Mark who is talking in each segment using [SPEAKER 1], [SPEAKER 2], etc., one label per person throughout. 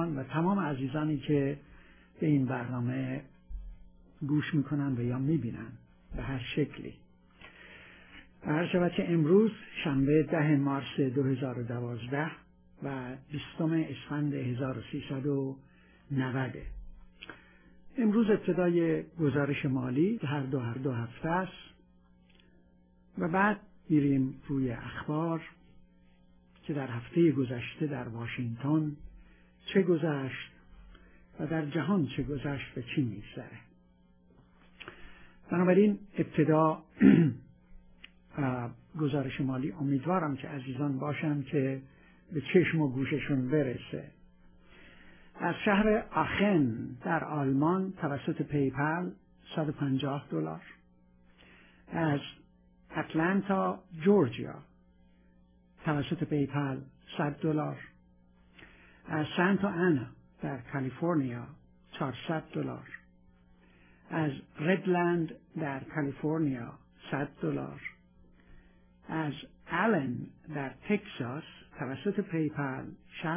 [SPEAKER 1] عزیزان و تمام عزیزانی که به این برنامه گوش میکنن و یا میبینن به هر شکلی. هر شود که امروز شنبه 10 مارس 2012 و 20 اسفند 1390. امروز ابتدای گزارش مالی هر دو هفته است و بعد میریم روی اخبار که در هفته گذشته در واشنگتن چه گذشت و در جهان چه گذشت و چی میگذره. بنابراین ابتدا گزارش مالی امیدوارم که عزیزان باشن که به چشم و گوششون برسه. از شهر آخن در آلمان توسط پیپل $150، از اتلانتا جورجیا توسط پیپل $100، از سانتا آنا در کالیفرنیا $400، از ردلند در کالیفرنیا $100، از آلن در تگزاس توسط پیپل $60،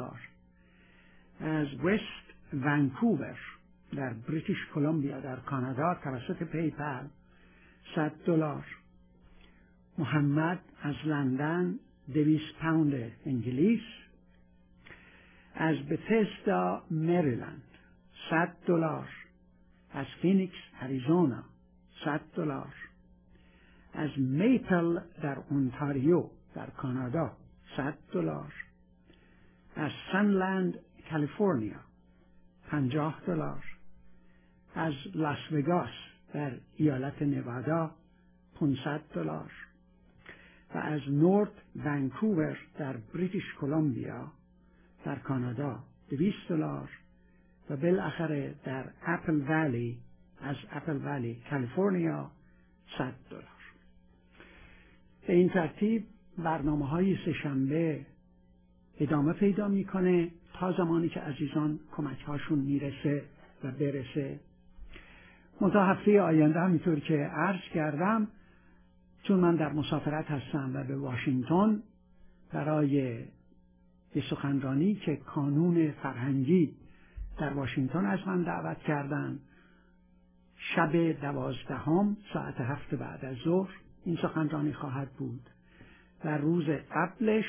[SPEAKER 1] از وست ونکوور در بریتیش کلمبیا در کانادا توسط پیپل $100. محمد از لندن £200 انگلیس، از بتسدا مریلند $100، از فینیکس اریزونا $100، از میپل در اونتاریو در کانادا $100، از سنلند کالیفرنیا $50، از لاس وگاس در ایالت نوادا $500 و از نورت ونکوور در بریتیش کلمبیا در کانادا $200 و بالاخره در اپل ولی از اپل ولی کالیفرنیا $100. به این ترتیب برنامه‌های سه‌شنبه ادامه پیدا میکنه تا زمانی که عزیزان کمک‌هاشون میرسه و برسه. منتها هفته آینده همینطور که عرض کردم، چون من در مسافرت هستم و به واشنگتن برای یه سخنرانی که کانون فرهنگی در واشنگتن از من دعوت کردن، شب 12 ساعت 7 بعد از ظهر این سخنرانی خواهد بود و روز قبلش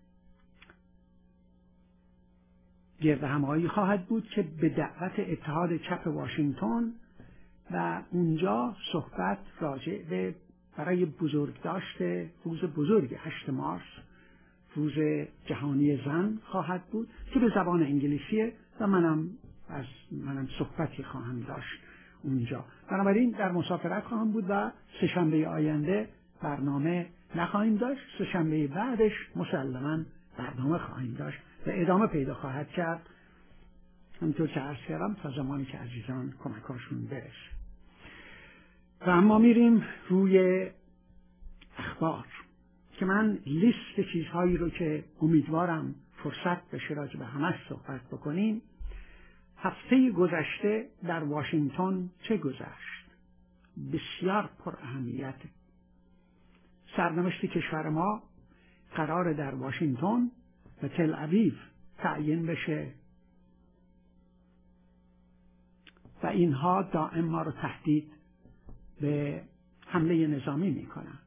[SPEAKER 1] گردهمایی خواهد بود که به دعوت اتحاد چپ واشنگتن و اونجا صحبت راجع به برای بزرگداشت روز بزرگ 8 مارس، روز جهانی زن خواهد بود که به زبان انگلیسیه و منم صحبتی خواهم داشت اونجا. بنابراین در مسافرت خواهم بود و سه‌شنبه آینده برنامه نخواهیم داشت. سه‌شنبه بعدش مسلماً برنامه خواهیم داشت و ادامه پیدا خواهد کرد، همونطور که عرض کردم، تا زمانی که عزیزان کمکاشون برسه. و اما میریم روی اخبار که من لیست چیزهایی رو که امیدوارم فرصت بشه راجع به همش صحبت بکنیم. هفته گذشته در واشنگتن چه گذشت؟ بسیار پر اهمیت. سرنوشت کشور ما قرار در واشنگتن و تل اویو تعیین بشه و اینها دائم ما رو تهدید به حمله نظامی میکنن.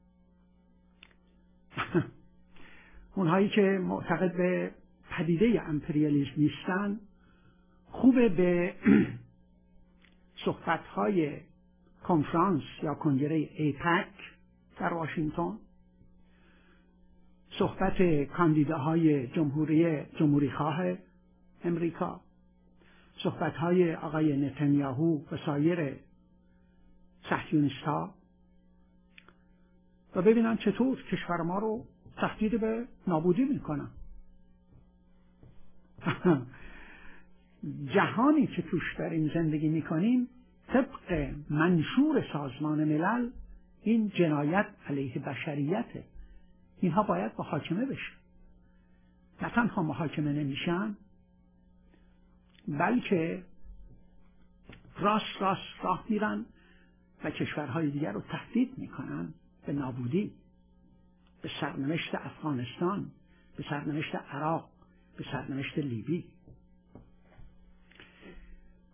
[SPEAKER 1] اونهایی که معتقد به پدیده امپریالیسم نیستن خوبه به صحبت‌های کنفرانس یا کنگره ایپک در واشنگتن، صحبت کاندیداهای جمهوری خواه امریکا، صحبت‌های آقای نتانیاهو و سایر صهیونیست‌ها و ببینن چطور کشور ما رو تهدید به نابودی میکنن. جهانی که توش داریم زندگی میکنیم طبق منشور سازمان ملل این جنایت علیه بشریته. اینها باید محاکمه بشن. نه تنها محاکمه نمیشن بلکه راست راه میرن و کشورهای دیگر رو تهدید میکنن به نابودی، به سرنوشت افغانستان، به سرنوشت عراق، به سرنوشت لیبی.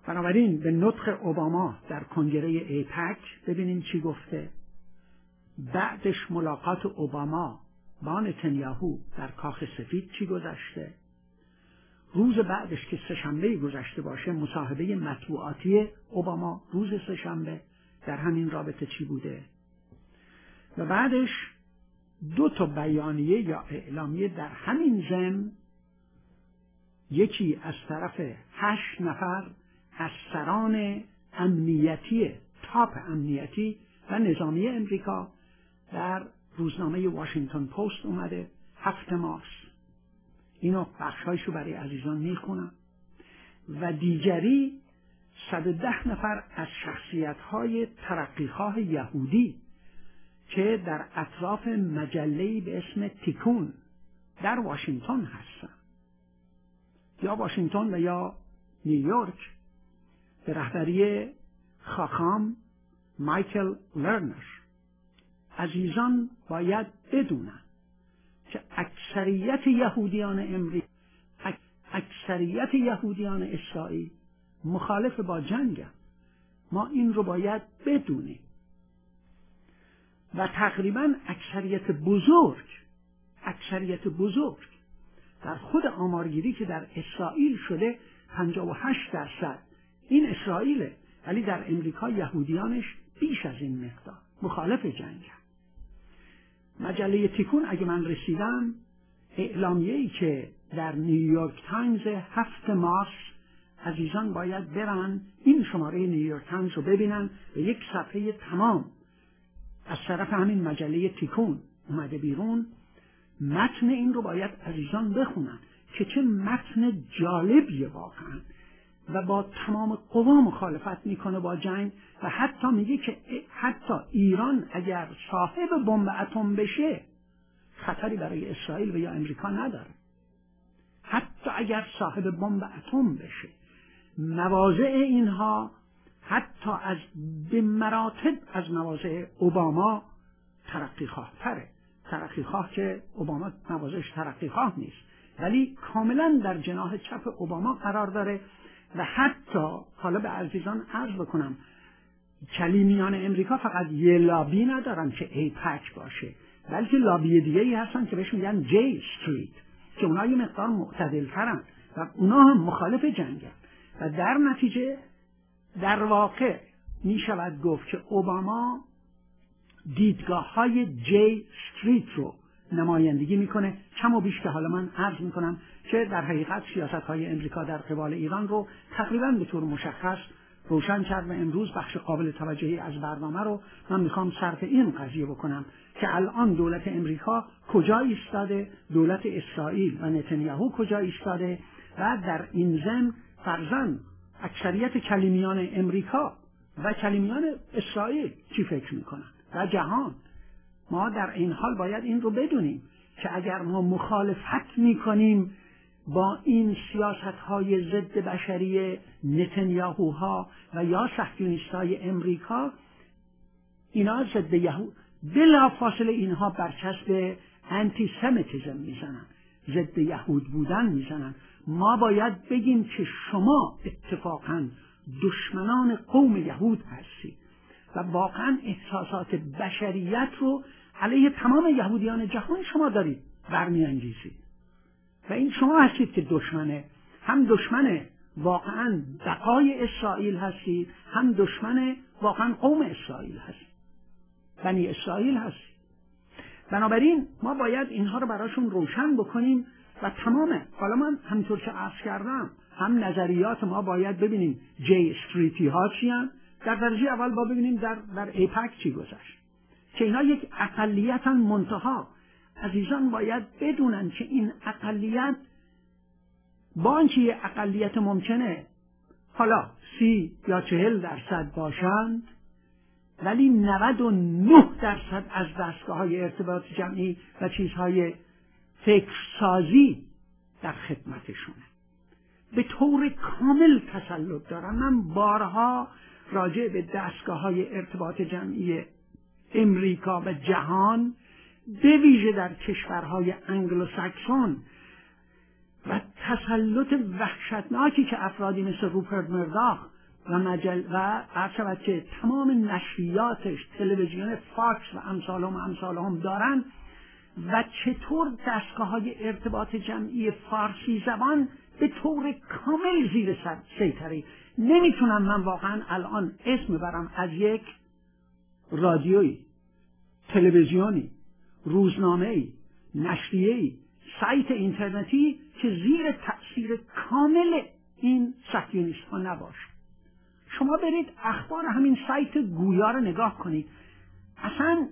[SPEAKER 1] بنابراین به نطق اوباما در کنگره ایپک ببینیم چی گفته. بعدش ملاقات اوباما با نتانیاهو در کاخ سفید چی گذشته. روز بعدش که سه‌شنبه گذشته باشه مصاحبه مطبوعاتی اوباما روز سه‌شنبه در همین رابطه چی بوده. و بعدش 2 بیانیه یا اعلامیه در همین ضمن، یکی از طرف 8 نفر از سران امنیتی، تاپ امنیتی و نظامی امریکا در روزنامه واشنگتن پست اومده 7 مارس. اینو بخشایشو برای عزیزان میخونم. و دیگری 110 نفر از شخصیت‌های ترقیخواه یهودی که در اطراف مجله‌ای به اسم تیکون در واشنگتن هستن، یا واشنگتن و یا نیویورک، به رهبری خاخام مایکل لرنر. عزیزان باید بدونن که اکثریت یهودیان امریکا، اکثریت یهودیان اسرائیل مخالف با جنگن. ما این رو باید بدونیم. و تقریبا اکثریت بزرگ در خود آمارگیری که در اسرائیل شده 58% این اسرائیله، ولی در امریکا یهودیانش بیش از این مقدار مخالف جنگن. مجله تیکون اگه من رسیدم، اعلامیه‌ای که در نیویورک تایمز 7 مارس، عزیزان باید برن این شماره نیویورک تایمز رو ببینن و یک صفحه تمام از طرف همین مجله تیکون اومده بیرون. متن این رو باید عزیزان بخونن که چه متن جالبیه واقعا، و با تمام قوا مخالفت میکنه با جنگ و حتی میگه که حتی ایران اگر صاحب بمب اتم بشه خطری برای اسرائیل و یا امریکا نداره. حتی اگر صاحب بمب اتم بشه مواضع اینها حتی از به مراتب از مواضع اوباما ترقیخواه تره. ترقیخواه که اوباما مواضعش ترقیخواه نیست، ولی کاملا در جناح چپ اوباما قرار داره. و حتی حالا به عزیزان عرض بکنم کلیمیان امریکا فقط یه لابی ندارن که ایپک باشه، بلکه لابی دیگه ای هستن که بهش میگن جی استریت که اونا یه مقدار معتدل ترن و اونا هم مخالف جنگن. و در نتیجه در واقع می شود گفت که اوباما دیدگاه های جی استریت رو نمایندگی میکنه، کم و بیش که حالا من عرض میکنم که در حقیقت سیاست های امریکا در قبال ایران رو تقریبا به طور مشخص روشن کرد. و امروز بخش قابل توجهی از برنامه رو من میخوام صرف این قضیه بکنم که الان دولت امریکا کجا ایستاده، دولت اسرائیل و نتانیاهو کجا ایستاده، و در این ضمن فرضاً اکثریت کلیمیان امریکا و کلیمیان اسرائیل چی فکر میکنن و جهان. ما در این حال باید این رو بدونیم که اگر ما مخالفت میکنیم با این سیاست‌های ضد بشری نتانیاهوها و یا صهیونیست‌های امریکا، اینا ضد یهود بلافاصله اینها برچسب انتی سمیتیسم میزنن، ضد یهود بودن میزنن. ما باید بگیم که شما اتفاقاً دشمنان قوم یهود هستید و واقعاً احساسات بشریت رو علیه تمام یهودیان جهان شما دارید برمی‌انگیزید و این شما هستید که هم دشمن واقعاً بقای اسرائیل هستید، هم دشمن واقعاً قوم اسرائیل هستید، بنی اسرائیل هستید. بنابراین ما باید اینها رو براشون روشن بکنیم و تمامه. حالا من همینطور که عرض کردم هم نظریات ما باید ببینیم جی استریتی ها چی هستند. در درجه اول با ببینیم در ایپک چی گذشت که اینا یک اقلیت منتها. عزیزان باید بدونن که این اقلیت با اینکه یه اقلیت ممکنه حالا 30 یا 40% باشند، ولی 99% از دستگاه‌های ارتباط جمعی و چیزهای فکرسازی در خدمتشونه، به طور کامل تسلط دارن. من بارها راجع به دستگاه‌های ارتباط جمعی امریکا و جهان به ویژه در کشورهای انگلوساکسون و تسلط وحشتناکی که افرادی مثل روپرت مرداخ و عرض شود که تمام نشریاتش، تلویزیون فاکس و امثالهم دارن و چطور دستگاه‌های ارتباط جمعی فارسی زبان به طور کامل زیر سیطره. نمیتونم من واقعا الان اسم برم از یک رادیویی، تلویزیونی، روزنامه‌ای، نشریه‌ای، سایت اینترنتی که زیر تأثیر کامل این صهیونیست‌ها نباشه. شما برید اخبار همین سایت گویا رو نگاه کنید، اصلا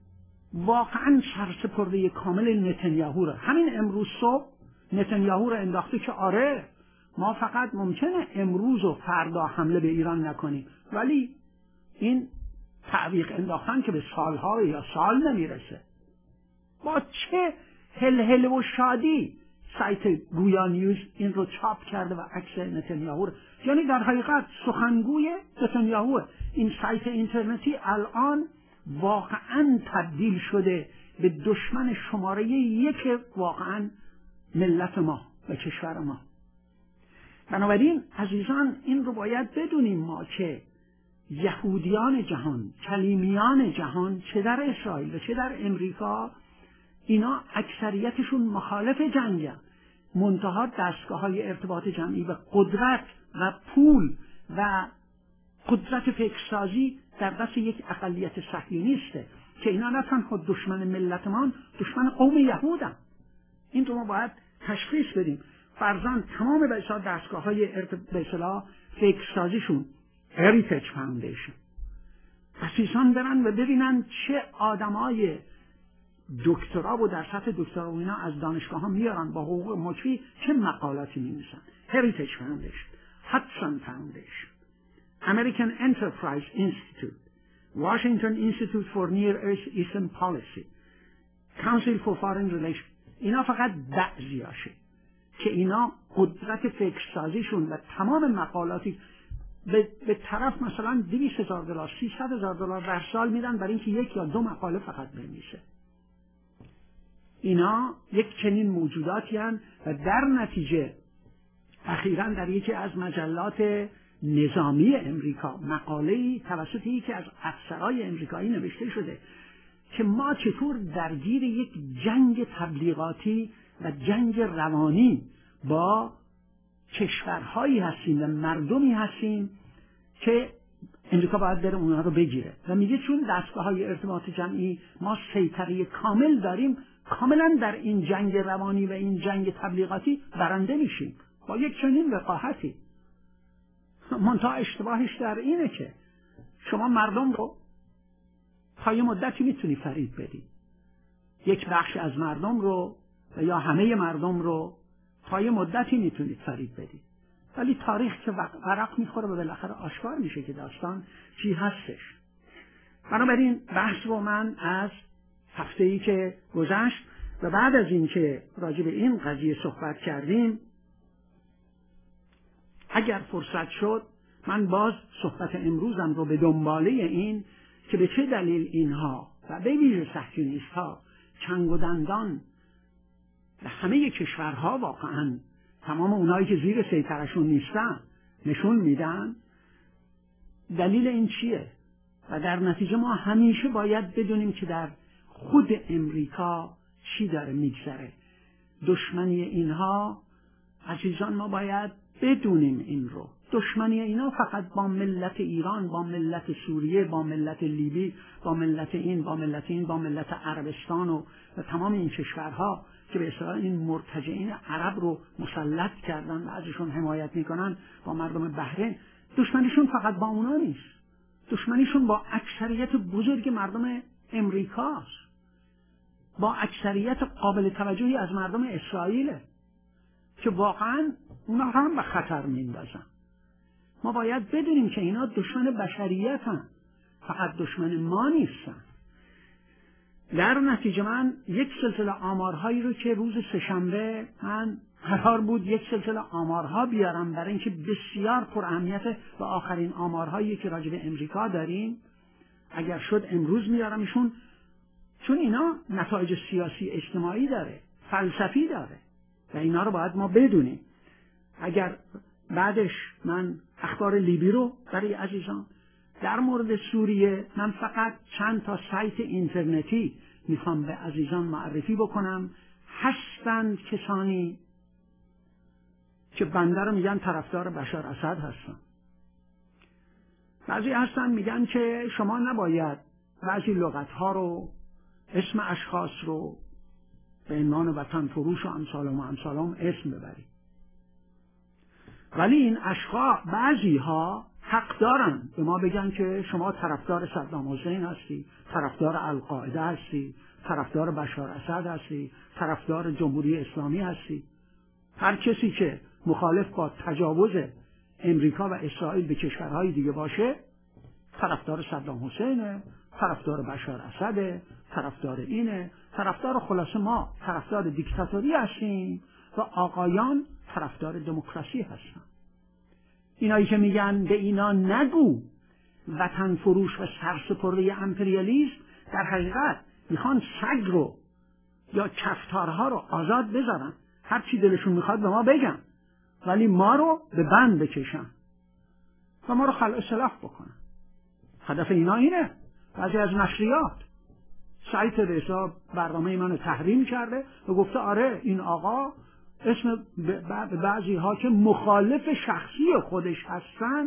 [SPEAKER 1] واقعا سرسپرده کامل نتانیاهو رو. همین امروز صبح نتانیاهو رو انداخته که آره ما فقط ممکنه امروز و فردا حمله به ایران نکنیم، ولی این تعویق انداختن که به سالها یا سال نمیرسه. با چه هلهله و شادی سایت گویا نیوز این رو چاپ کرده و عکس نتانیاهو رو، یعنی در حقیقت سخنگوی نتانیاهو. این سایت اینترنتی الان واقعا تبدیل شده به دشمن شماره یک واقعا ملت ما و کشور ما. بنابراین عزیزان این رو باید بدونیم ما که یهودیان جهان، کلیمیان جهان، چه در اسرائیل و چه در امریکا، اینا اکثریتشون مخالف جنگن، منتها دستگاه‌های ارتباط جمعی و قدرت و پول و قدرت فکرسازی در دست یک اقلیت صهیونیسته که اینا نه تنها دشمن ملت ما، دشمن قوم یهودن. این رو ما باید تشخیص بدیم. فرضاً تمام به اصطلاح دستگاه‌های به اصطلاح فکرسازیشون هریتیج فاوندیشن، عزیزان برن و ببینن چه آدمای دکترا و در سطح دکترا و اینا از دانشگاه ها میارن با حقوق مکفی چه مقالاتی می‌نویسن. هریتیج فاوندیشن، هادسون فاوندیشن، American Enterprise Institute، Washington Institute for Near Eastern Policy، Council for Foreign Relations. اینا فقط بعضیاشه که اینا قدرت فکرسازیشون و تمام مقالاتی به طرف مثلا $200,000 $300,000 در سال میدن برای اینکه یک یا دو مقاله فقط بنویسه. اینا یک چنین موجوداتی هستند و در نتیجه اخیراً در یکی از مجلات نظامی امریکا مقاله‌ای توسط یکی از افسرهای امریکایی نوشته شده که ما چطور درگیر یک جنگ تبلیغاتی و جنگ روانی با کشورهایی هستیم و مردمی هستیم که امریکا باید بره اونها رو بگیره و میگه چون دستگاه‌های ارتباط جمعی ما سیطره کامل داریم، کاملا در این جنگ روانی و این جنگ تبلیغاتی برنده میشیم با یک چنین وقاحتی. منتها اشتباهش در اینه که شما مردم رو تا یه مدتی میتونی فریب بدی، یک بخش از مردم رو و یا همه مردم رو تا یه مدتی میتونید فریب بدی، ولی تاریخ که ورق میخوره و بالاخره آشکار میشه که داستان چی هستش. بنابراین بحث رو من از هفته‌ای که گذشت و بعد از این که راجع به این قضیه صحبت کردیم، اگر فرصت شد من باز صحبت امروزم رو به دنباله این که به چه دلیل اینها و به ویژه صهیونیست‌ها چنگ و دندان و همه کشورها واقعا تمام اونایی که زیر سیطرشون نیستن نشون میدن دلیل این چیه. و در نتیجه ما همیشه باید بدونیم که در خود امریکا چی داره میگذره. دشمنی اینها عزیزان ما باید بدونیم این رو. دشمنی اینا فقط با ملت ایران، با ملت سوریه، با ملت لیبی، با ملت این، با ملت این، با ملت عربستان و تمام این کشورها که به اصطلاح این مرتجعین عرب رو مسلط کردن و ازشون حمایت میکنن، با مردم بحرین. دشمنیشون فقط با اونا نیست، دشمنیشون با اکثریت بزرگ مردم امریکاست، با اکثریت قابل توجهی از مردم اسرائیله که واقعا اونا هم به خطر میندازن. ما باید بدونیم که اینا دشمن بشریت هم، فقط دشمن ما نیستن. در نتیجه من یک سلسله آمارهایی رو که روز سه‌شنبه من قرار بود یک سلسله آمارها بیارم برای اینکه بسیار پر اهمیت و آخرین آمارهایی که راجع به امریکا داریم، اگر شد امروز میارمشون، چون اینا نتایج سیاسی اجتماعی داره، فلسفی داره و اینا رو باید ما بدونیم. اگر بعدش من اخبار لیبی رو برای عزیزان. در مورد سوریه من فقط چند تا سایت اینترنتی میخوام به عزیزان معرفی بکنم. هستند کسانی که بنده رو میگن طرفدار بشار اسد هستن، بعضی هستن میگن که شما نباید بعضی لغت‌ها رو، اسم اشخاص رو به عنوان وطن فروش و امثالهم اسم ببرید. ولی این اشخاص بعضی ها حق دارن به ما بگن که شما طرفدار صدام حسین هستی، طرفدار القاعده هستی، طرفدار بشار اسد هستی، طرفدار جمهوری اسلامی هستی. هر کسی که مخالف با تجاوز امریکا و اسرائیل به کشورهای دیگه باشه طرفدار صدام حسینه، طرفدار بشار اسده، طرفدار اینه، طرفدار خلاصه ما طرفدار دیکتاتوری هستیم و آقایان طرفدار دموکراسی هستن. اینایی که میگن به اینا نگو وطن فروش و سرسپرده امپریالیسم، در حقیقت میخوان سگ رو یا کفتارها رو آزاد بذارن، هر چی دلشون میخواد به ما بگن، ولی ما رو به بند بکشن و ما رو خلع سلاح بکنن. هدف اینا اینه. بعضی از نشریات سایت به حساب برنامه منو تحریم کرده و گفته آره این آقا اسم بعضی ها که مخالف شخصی خودش هستن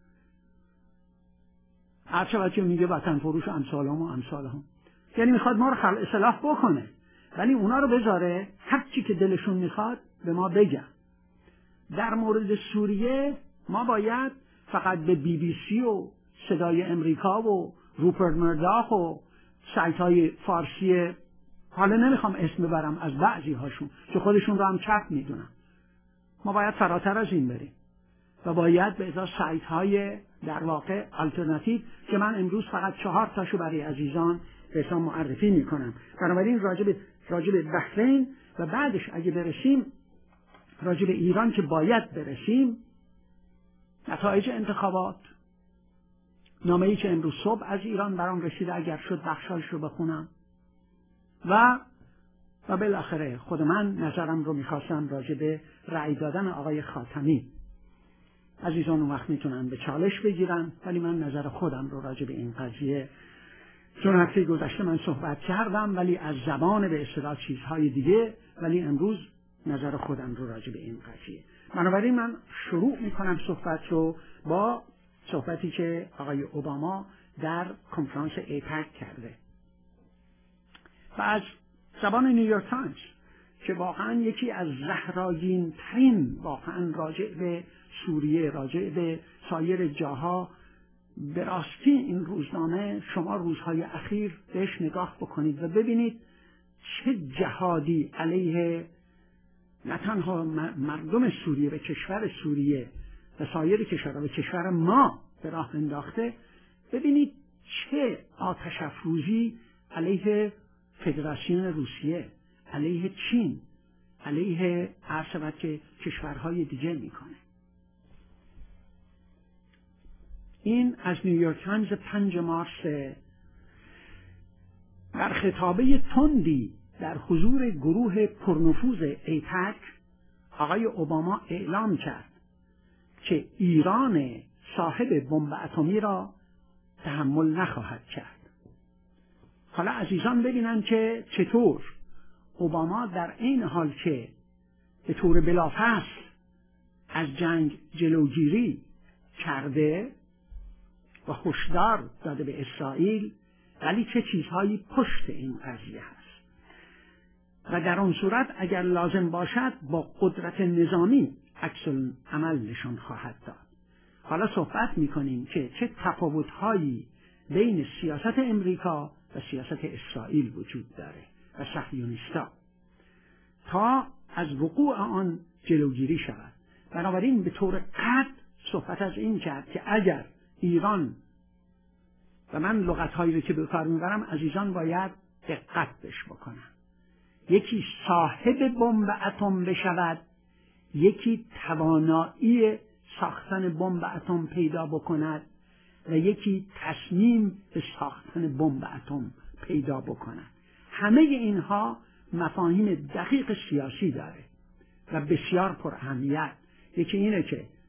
[SPEAKER 1] هرچه بچه میگه وطن فروش امثالهم، یعنی میخواد ما رو خلع سلاح بکنه، ولی اونا رو بذاره هر چی که دلشون میخواد به ما بگن. در مورد سوریه ما باید فقط به BBC و صدای امریکا و روپرت مرداخ و سایت های فارسی، حالا نمیخوام اسم ببرم از بعضی هاشون که خودشون رو هم چپ میدونن، ما باید فراتر از این بریم و باید به ازای سایت های در واقع آلترناتیو که من امروز فقط 4 تاشو برای عزیزان به حساب معرفی میکنم. بنابراین راجب بحرین و بعدش اگه برسیم راجب ایران که باید برسیم، نتایج انتخابات، نامه‌ای که امروز صبح از ایران برام رسیده اگر شد بخشایش رو بخونم و بالاخره خود من نظرم رو میخواستم راجع به رأی دادن آقای خاتمی. عزیزان اون وقت میتونن به چالش بگیرن، ولی من نظر خودم رو راجع به این قضیه، چون هفته گذشته من صحبت کردم ولی از زبان به اصطلاح چیزهای دیگه، ولی امروز نظر خودم رو راجع به این قضیه. بنابراین من شروع میکنم صحبت رو با صحبتی که آقای اوباما در کنفرانس ایپک کرده و از زبان نیویورک تایمز که واقعا یکی از زهراگین ترین واقعا راجع به سوریه، راجع به سایر جاها، به راستی این روزنامه شما روزهای اخیر بهش نگاه بکنید و ببینید چه جهادی علیه نه تنها مردم سوریه و کشور سوریه و سایر کشورها و کشور ما به راه انداخته. ببینید چه آتش افروزی علیه فدراسیون روسیه، علیه چین، علیه عرض که کشورهای دیگه میکنه. این از نیویورک تایمز 5 مارس در خطابه تندی در حضور گروه پرنفوذ ایپک آقای اوباما اعلام کرد که ایران صاحب بمب اتمی را تحمل نخواهد کرد. حالا عزیزان ببینن که چطور اوباما در این حال که به طور بلافاصله از جنگ جلوگیری کرده و هشدار داده به اسرائیل، ولی چه چیزهایی پشت این قضیه هست و در اون صورت اگر لازم باشد با قدرت نظامی عکس عمل نشان خواهد داد. حالا صحبت میکنیم که چه تفاوت‌هایی بین سیاست امریکا و سیاست اسرائیل وجود داره و صهیونیست‌ها تا از وقوع آن جلوگیری شود. بنابراین به طور قطع صحبت از این کرد که اگر ایران، و من لغت‌هایی رو که به کار میبرم عزیزان باید دقت بش بکنن، یکی صاحب بمب اتم بشود، یکی توانایی ساختن بمب اتم پیدا بکند و یکی تصمیم به ساختن بمب اتم پیدا بکند. همه اینها مفاهیم دقیق سیاسی داره و بسیار پر اهمیت. یکی اینه که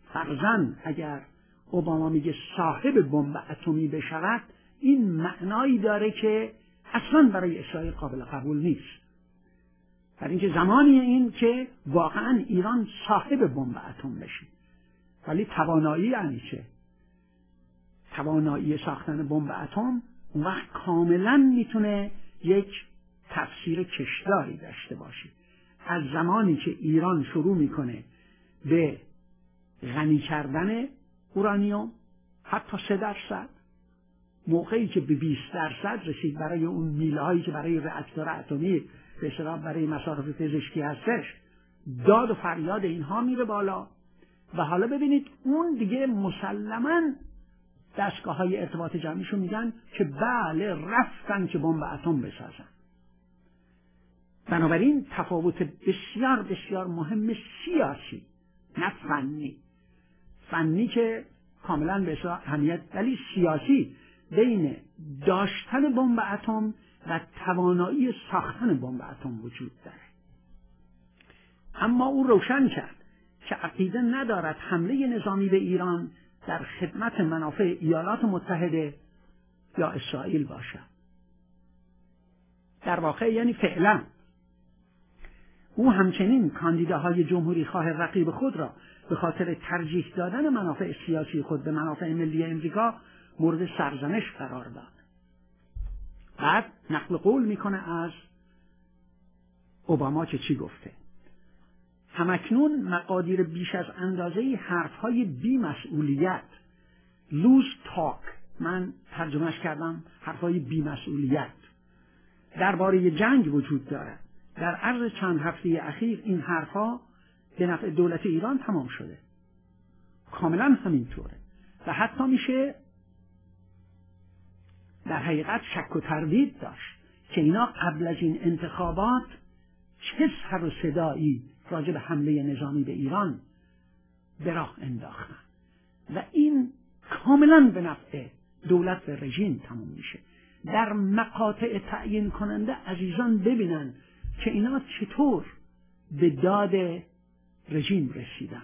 [SPEAKER 1] فرضاً اگر اوباما میگه صاحب بمب اتمی بشود، این معنایی داره که اصلاً برای اسرائیل قابل قبول نیست. برای اینکه زمانی این که واقعاً ایران صاحب بمب اتم بشه. ولی توانایی یعنی چه؟ توانایی ساختن بمب اتم اون وقت کاملاً میتونه یک تفسیر کشداری داشته باشه. از زمانی که ایران شروع میکنه به غنی کردن اورانیوم حتی 3%، موقعی که به 20% رسید برای اون میله هایی که برای راکتور اتمی به اصطلاح برای مصارف پزشکی هستش، داد و فریاد اینها میره بالا. و حالا ببینید اون دیگه مسلماً دستگاه های ارتباط جمعیشو میگن که بله رفتن که بمب اتم بسازن. بنابراین تفاوت بسیار بسیار مهم سیاسی، نه فنی که کاملا به اهمیت، ولی سیاسی بین داشتن بمب اتم و توانایی ساختن بمب اتم وجود داره. اما او روشن کرد که عقیده ندارد حمله نظامی به ایران در خدمت منافع ایالات متحده یا اسرائیل باشد. در واقع یعنی فعلا او همچنین کاندیداهای جمهوری خواه رقیب خود را به خاطر ترجیح دادن منافع سیاسی خود به منافع ملی امریکا مورد سرزنش قرار داد. بعد نقل قول میکنه از اوباما که چی گفته: همکنون مقادیر بیش از اندازه حرفهای بی‌مسئولیت، لوز تاک، من ترجمهش کردم حرفهای بی‌مسئولیت، درباره جنگ وجود دارد. در عرض چند هفته اخیر این حرفها به نفع دولت ایران تمام شده. کاملا همینطوره و حتی میشه در حقیقت شک و تردید داشت که اینا قبل از این انتخابات چه سر و صدایی راجع به حمله نظامی به ایران به راه انداختن و این کاملا به نفع دولت و رژیم تمام میشه. در مقاطع تعیین کننده عزیزان ببینن که اینا چطور به داد رژیم رسیدن،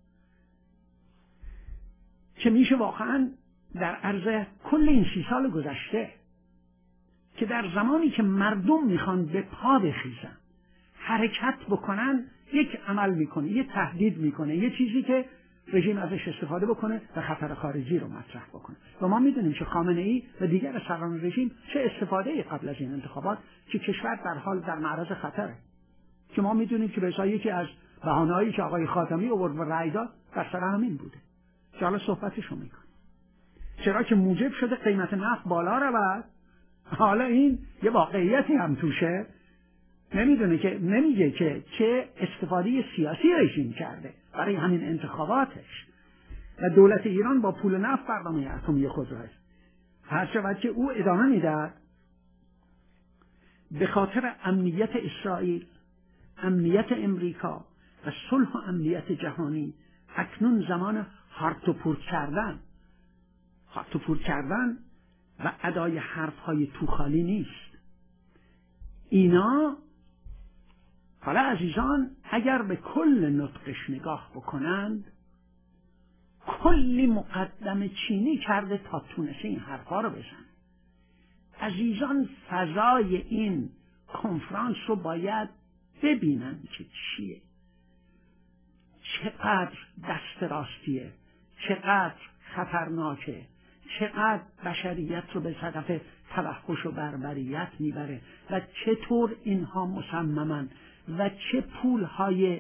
[SPEAKER 1] که میشه واقعا در عرض کل این 30 سال گذشته که در زمانی که مردم میخوان به پا بخیزن، حرکت بکنن، یک عمل میکنه، یه تهدید میکنه، یه چیزی که رژیم ازش استفاده بکنه و خطر خارجی رو مطرح بکنه. و ما میدونیم که خامنه‌ای و دیگر سران رژیم چه استفاده قبل از این انتخابات که کشور در حال در معرض خطره، که ما میدونیم که به یکی از بهانه‌هایی که آقای خاتمی آورد و رأی داد در سر همین بوده که حالا صحبتشو میکنه، چرا که موجب شده قیمت نفت بالا رود. حالا این یه واقعیتی هم توشه، نمیگه که چه استفاده سیاسی رژیم کرده برای همین انتخاباتش و دولت ایران با پول نفت برنامه اتمی خود را است. هرچند که او ادامه میداد به خاطر امنیت اسرائیل، امنیت امریکا و صلح و امنیت جهانی اکنون زمان هارت و پور کردن و ادای حرفهای توخالی نیست. اینا حالا عزیزان اگر به کل نطقش نگاه بکنند، کلی مقدمه چینی کرده تا تونسته این حرفا رو بزن. عزیزان فضای این کنفرانس رو باید ببینن که چیه، چقدر دست راستیه، چقدر خطرناکه، چقدر بشریت رو به صدف توحش و بربریت میبره و چطور اینها مصممن و چه پولهای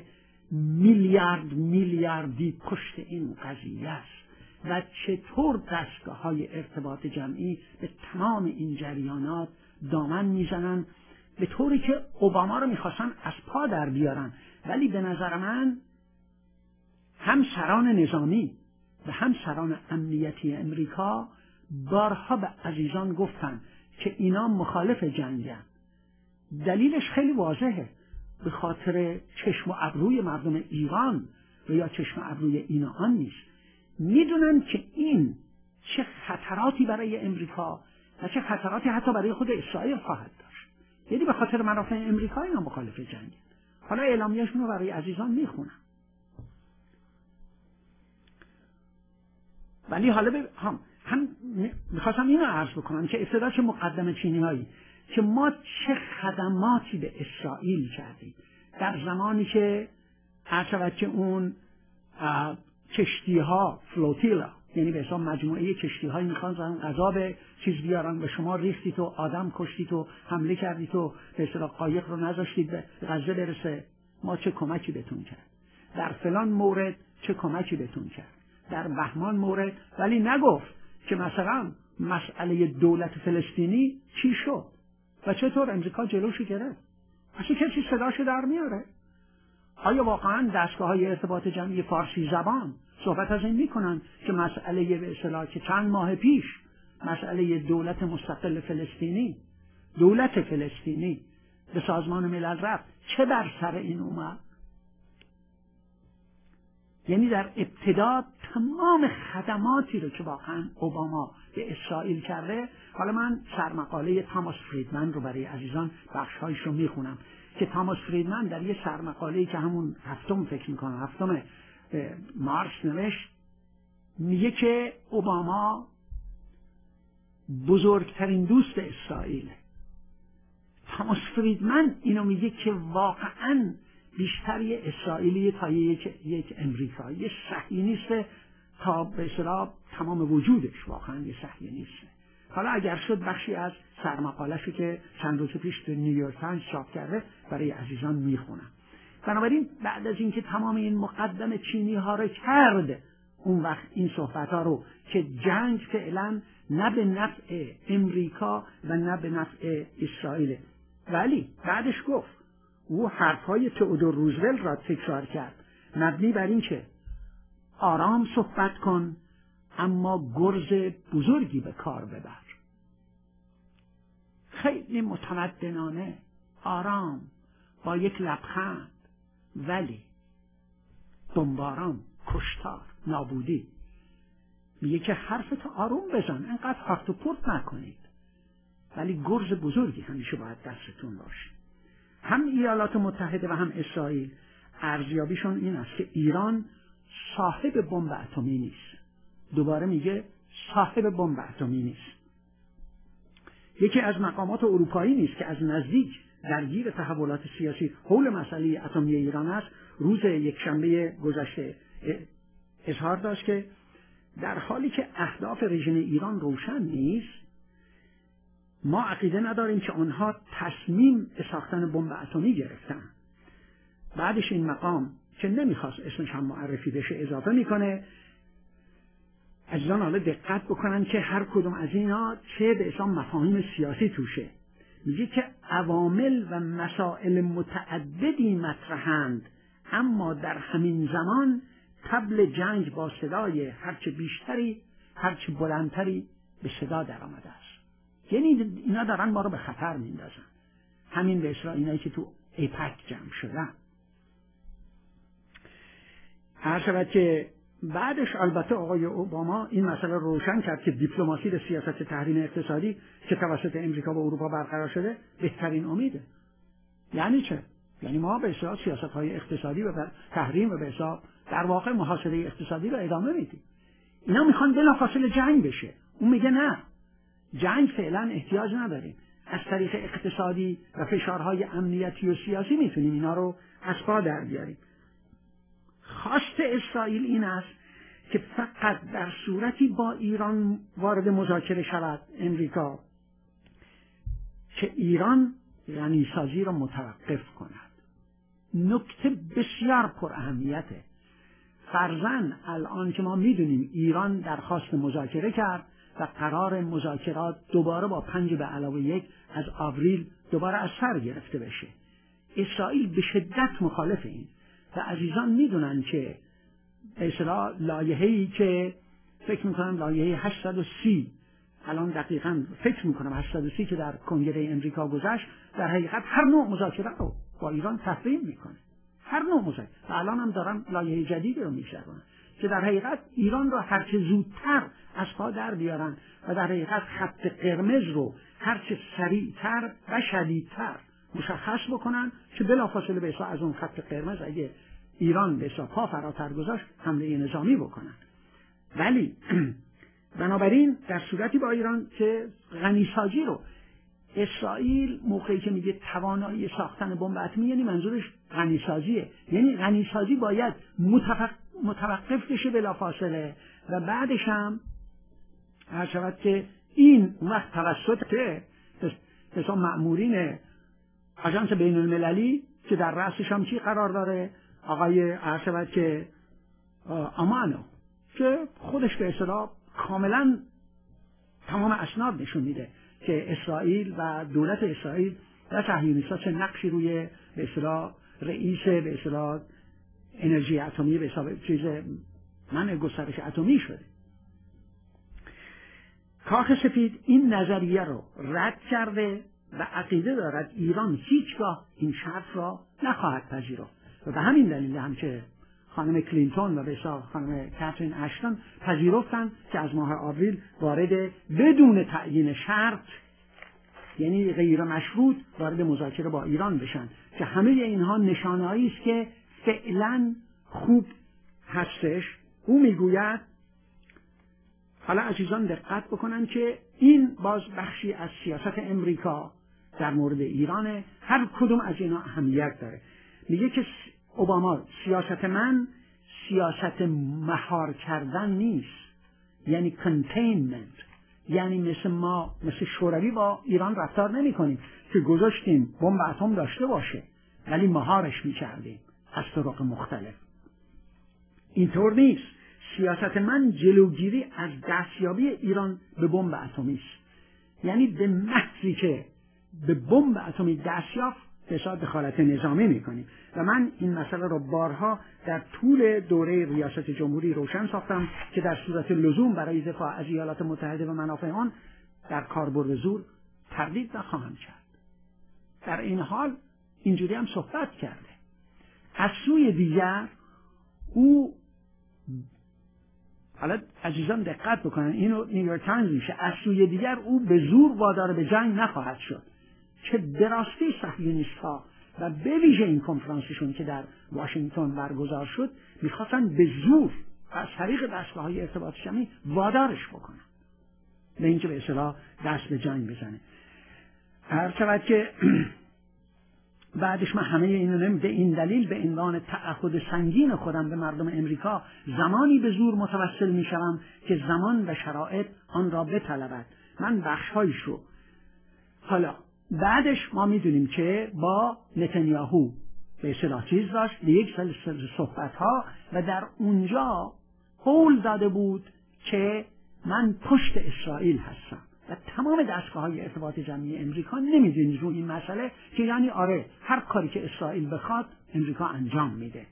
[SPEAKER 1] میلیاردی پشت این قضیه است و چطور دستگاه‌های ارتباط جمعی به تمام این جریانات دامن میزنن، به طوری که اوباما رو میخواستن از پا در بیارن. ولی به نظر من هم سران نظامی و هم سران امنیتی امریکا بارها به عزیزان گفتن که اینا مخالف جنگن. دلیلش خیلی واضحه، به خاطر چشم و ابروی مردم ایران و یا چشم و ابروی این آن نیست. میدونن که این چه خطراتی برای امریکا و چه خطراتی حتی برای خود اسرائیل خواهد داشت. یعنی به خاطر منافع امریکا اینا مخالف جنگ. حالا اعلامیه‌شون رو برای عزیزان میخونم. ولی حالا هم میخواستم اینو عرض بکنم که ابتدا چه مقدمه چینی هایی که ما چه خدماتی به اسرائیل کردیم در زمانی که عرض که اون کشتی ها فلوتیلا، یعنی به حساب مجموعه کشتی هایی میخوان غذا به چیز بیارن و شما ریختید و آدم کشتید و حمله کردید و به اصطلاح قایق رو نذاشتید به غزه برسه. ما چه کمکی بهتون کرد در فلان مورد، چه کمکی بهتون کرد در بهمان مورد، ولی نگفت که مثلا مسئله دولت فلسطینی چی شد و چطور امریکا جلوشو گرفت. اصلا کسی صداشو در میاره؟ آیا واقعا دستگاه‌های ارتباط جمعی فارسی زبان صحبت از این میکنن که مسئله به اصطلاح که چند ماه پیش مسئله دولت مستقل فلسطینی، دولت فلسطینی به سازمان ملل رفت، چه بر سر این اومد؟ یعنی در ابتدا تمام خدماتی رو که واقعا اوباما به اسرائیل کرده. حالا من سرمقاله تاماس فریدمن رو برای عزیزان بخش‌هایش رو میخونم که تاماس فریدمن در یه سرمقاله‌ای که همون هفتم مارس نوشت، میگه که اوباما بزرگترین دوست اسرائیل. تاماس فریدمن اینو میگه که واقعاً بیشتر یه اسرائیلی تا یک امریکایی، یه صهیونیست تا به اصطلاح تمام وجودش واقعا یه صهیونیسته. حالا اگر شد بخشی از سرمقاله‌شو که چند روز پیش تو نیویورک تایمز چاپ کرده برای عزیزان میخونم. بنابراین بعد از اینکه تمام این مقدمه چینی ها رو کرد، اون وقت این صحبت ها رو که جنگ فعلا نه به نفع امریکا و نه به نفع اسرائیل، ولی بعدش گفت او حرفهای تئودور روزولت را تکرار کرد مبنی بر این که آرام صحبت کن اما گرز بزرگی به کار ببر. خیلی متمدنانه، آرام، با یک لبخند، ولی بمباران، کشتار، نابودی. میگه که حرفتو آروم بزن، انقدر هارت و پورت نکنید، ولی گرز بزرگی همیشه باید دستتون باشه. هم ایالات متحده و هم اسرائیل ارزیابیشون این است که ایران صاحب بمب اتمی نیست. دوباره میگه صاحب بمب اتمی نیست. یکی از مقامات اروپایی نیست که از نزدیک درگیر تحولات سیاسی حول مسئله اتمی ایران است، روز یکشنبه گذشته اظهار داشت که در حالی که اهداف رژیم ایران روشن نیست، ما عقیده نداریم که آنها تصمیم به ساختن بمب اتمی گرفتن. بعدش این مقام که نمیخواست اسمش هم معرفی بشه اضافه میکنه عزیزان حالا دقت بکنن که هر کدوم از اینا چه به اسم مفاهیم سیاسی توشه. میگه که عوامل و مسائل متعددی مطرحند، اما در همین زمان طبل جنگ با صدای هرچه بیشتری هرچه بلندتری به صدا در آمده است. یعنی اینا دارن ما رو به خطر میندازن. همین به اصطلاح اینایی که تو ایپک جمع شدن. هر شود که بعدش البته آقای اوباما این مسئله روشن کرد که دیپلماسی به سیاست تحریم اقتصادی که توسط امریکا و اروپا برقرار شده بهترین امیده. یعنی چه؟ یعنی ما به اصطلاح سیاست‌های اقتصادی و تحریم و به اصطلاح در واقع محاصره اقتصادی رو ادامه میدیم. اینا میخوان بلافاصله جنگ بشه. اون میگه نه، جنگ فعلا احتیاج نداریم، از طریق اقتصادی و فشارهای امنیتی و سیاسی میتونیم اینا رو از پا در بیاریم. خواست اسرائیل این است که فقط در صورتی با ایران وارد مذاکره شود امریکا که ایران غنیسازی را متوقف کند. نکته بسیار پر اهمیته. فرضاً الان که ما میدونیم ایران درخواست مذاکره کرد و قرار مذاکرات دوباره با 5+1 از آوریل دوباره از سر گرفته بشه. اسرائیل به شدت مخالف این و عزیزان میدونن که به اصطلاح لایحه‌ای که فکر میکنم لایحه 830 الان دقیقاً فکر میکنم 830 که در کنگره امریکا گذشت، در حقیقت هر نوع مذاکره رو با ایران تحریم میکنه. هر نوع مذاکره. و الان هم دارن لایحه جدیدی رو میشرونن که در حقیقت ایران رو هرچه زودتر از پا در بیارن و در حقیقت خط قرمز رو هرچه سریعتر و شدیدتر مشخص بکنن که بلافاصله به حساب از اون خط قرمز اگه ایران به حساب پا فراتر گذاشت حمله نظامی بکنن. ولی بنابراین در صورتی با ایران که غنیسازی رو اسرائیل موقعی که میگه توانایی ساختن بمب اتمی، یعنی منظورش غنیسازیه، یعنی غنیسازی باید متوقف بشه بلافاصله و بعدش هم هر شود که این وقت توسط مثلا مأمورین آژانس بین المللی که در رأسش هم چی قرار داره؟ آقای هر شود که آمانو که خودش به اصطلاح کاملا تمام اسناد نشون میده که اسرائیل و دولت اسرائیل و صهیونیست‌ها چه نقشی روی به اصطلاح رئیس به اصطلاح انرژی اتمی به حساب چیز منع گسترش اتمی شده. کاخ سفید این نظریه رو رد کرده و عقیده دارد ایران هیچگاه این شرط را نخواهد پذیرفت و به همین دلیل هم که خانم کلینتون و به اصطلاح خانم کاترین اشتون پذیرفتن که از ماه آوریل وارد بدون تعیین شرط، یعنی غیر مشروط، وارد مذاکره با ایران بشن که همه اینها نشانه‌ای است که فعلا خوب هستش. او میگوید حالا عزیزان دقت بکنن که این باز بخشی از سیاست امریکا در مورد ایرانه، هر کدوم از اینا اهمیت داره. میگه که اوباما سیاست من سیاست مهار کردن نیست، یعنی کنتینمنت، یعنی مثل شوروی با ایران رفتار نمی کنیم که گذاشتیم بمب اتم داشته باشه ولی مهارش می کردیم از طرق مختلف. اینطور نیست. سیاست من جلوگیری از دستیابی ایران به بمب اتمی است، یعنی به محضی که به بمب اتمی دست یافت فساد دخالت نظامی میکنیم و من این مسئله را بارها در طول دوره ریاست جمهوری روشن ساختم که در صورت لزوم برای دفاع از ایالات متحده و منافع آن در کاربرد زور تردید نخواهم کرد. در این حال اینجوری هم صحبت کرده. از سوی دیگر او، حالا عزیزان دقت بکنن، اینو نیویورک تایمز میشه، از سوی دیگر او به زور وادار به جنگ نخواهد شد که به راستی صهیونیست‌ها و به ویژه این کنفرانسشون که در واشنگتن برگزار شد میخواستن به زور از طریق دستگاه‌های ارتباط جمعی وادارش بکنن به اینکه به اصطلاح دست به جنگ بزنه. هر شود که بعدش من همه اینو به این دلیل به عنوان تعهد سنگین خودم به مردم امریکا زمانی به زور متوسل میشم که زمان و شرایط آن را بطلبد. من بخش‌هایش رو حالا بعدش ما میدونیم که با نتانیاهو به اصطلاح چیز داشت، یک سلسله صحبت‌ها و در اونجا قول داده بود که من پشت اسرائیل هستم و تمام دستگاه‌های ارتباط جمعی امریکا نمیدونید رو این مسئله که یعنی آره هر کاری که اسرائیل بخواد امریکا انجام میده.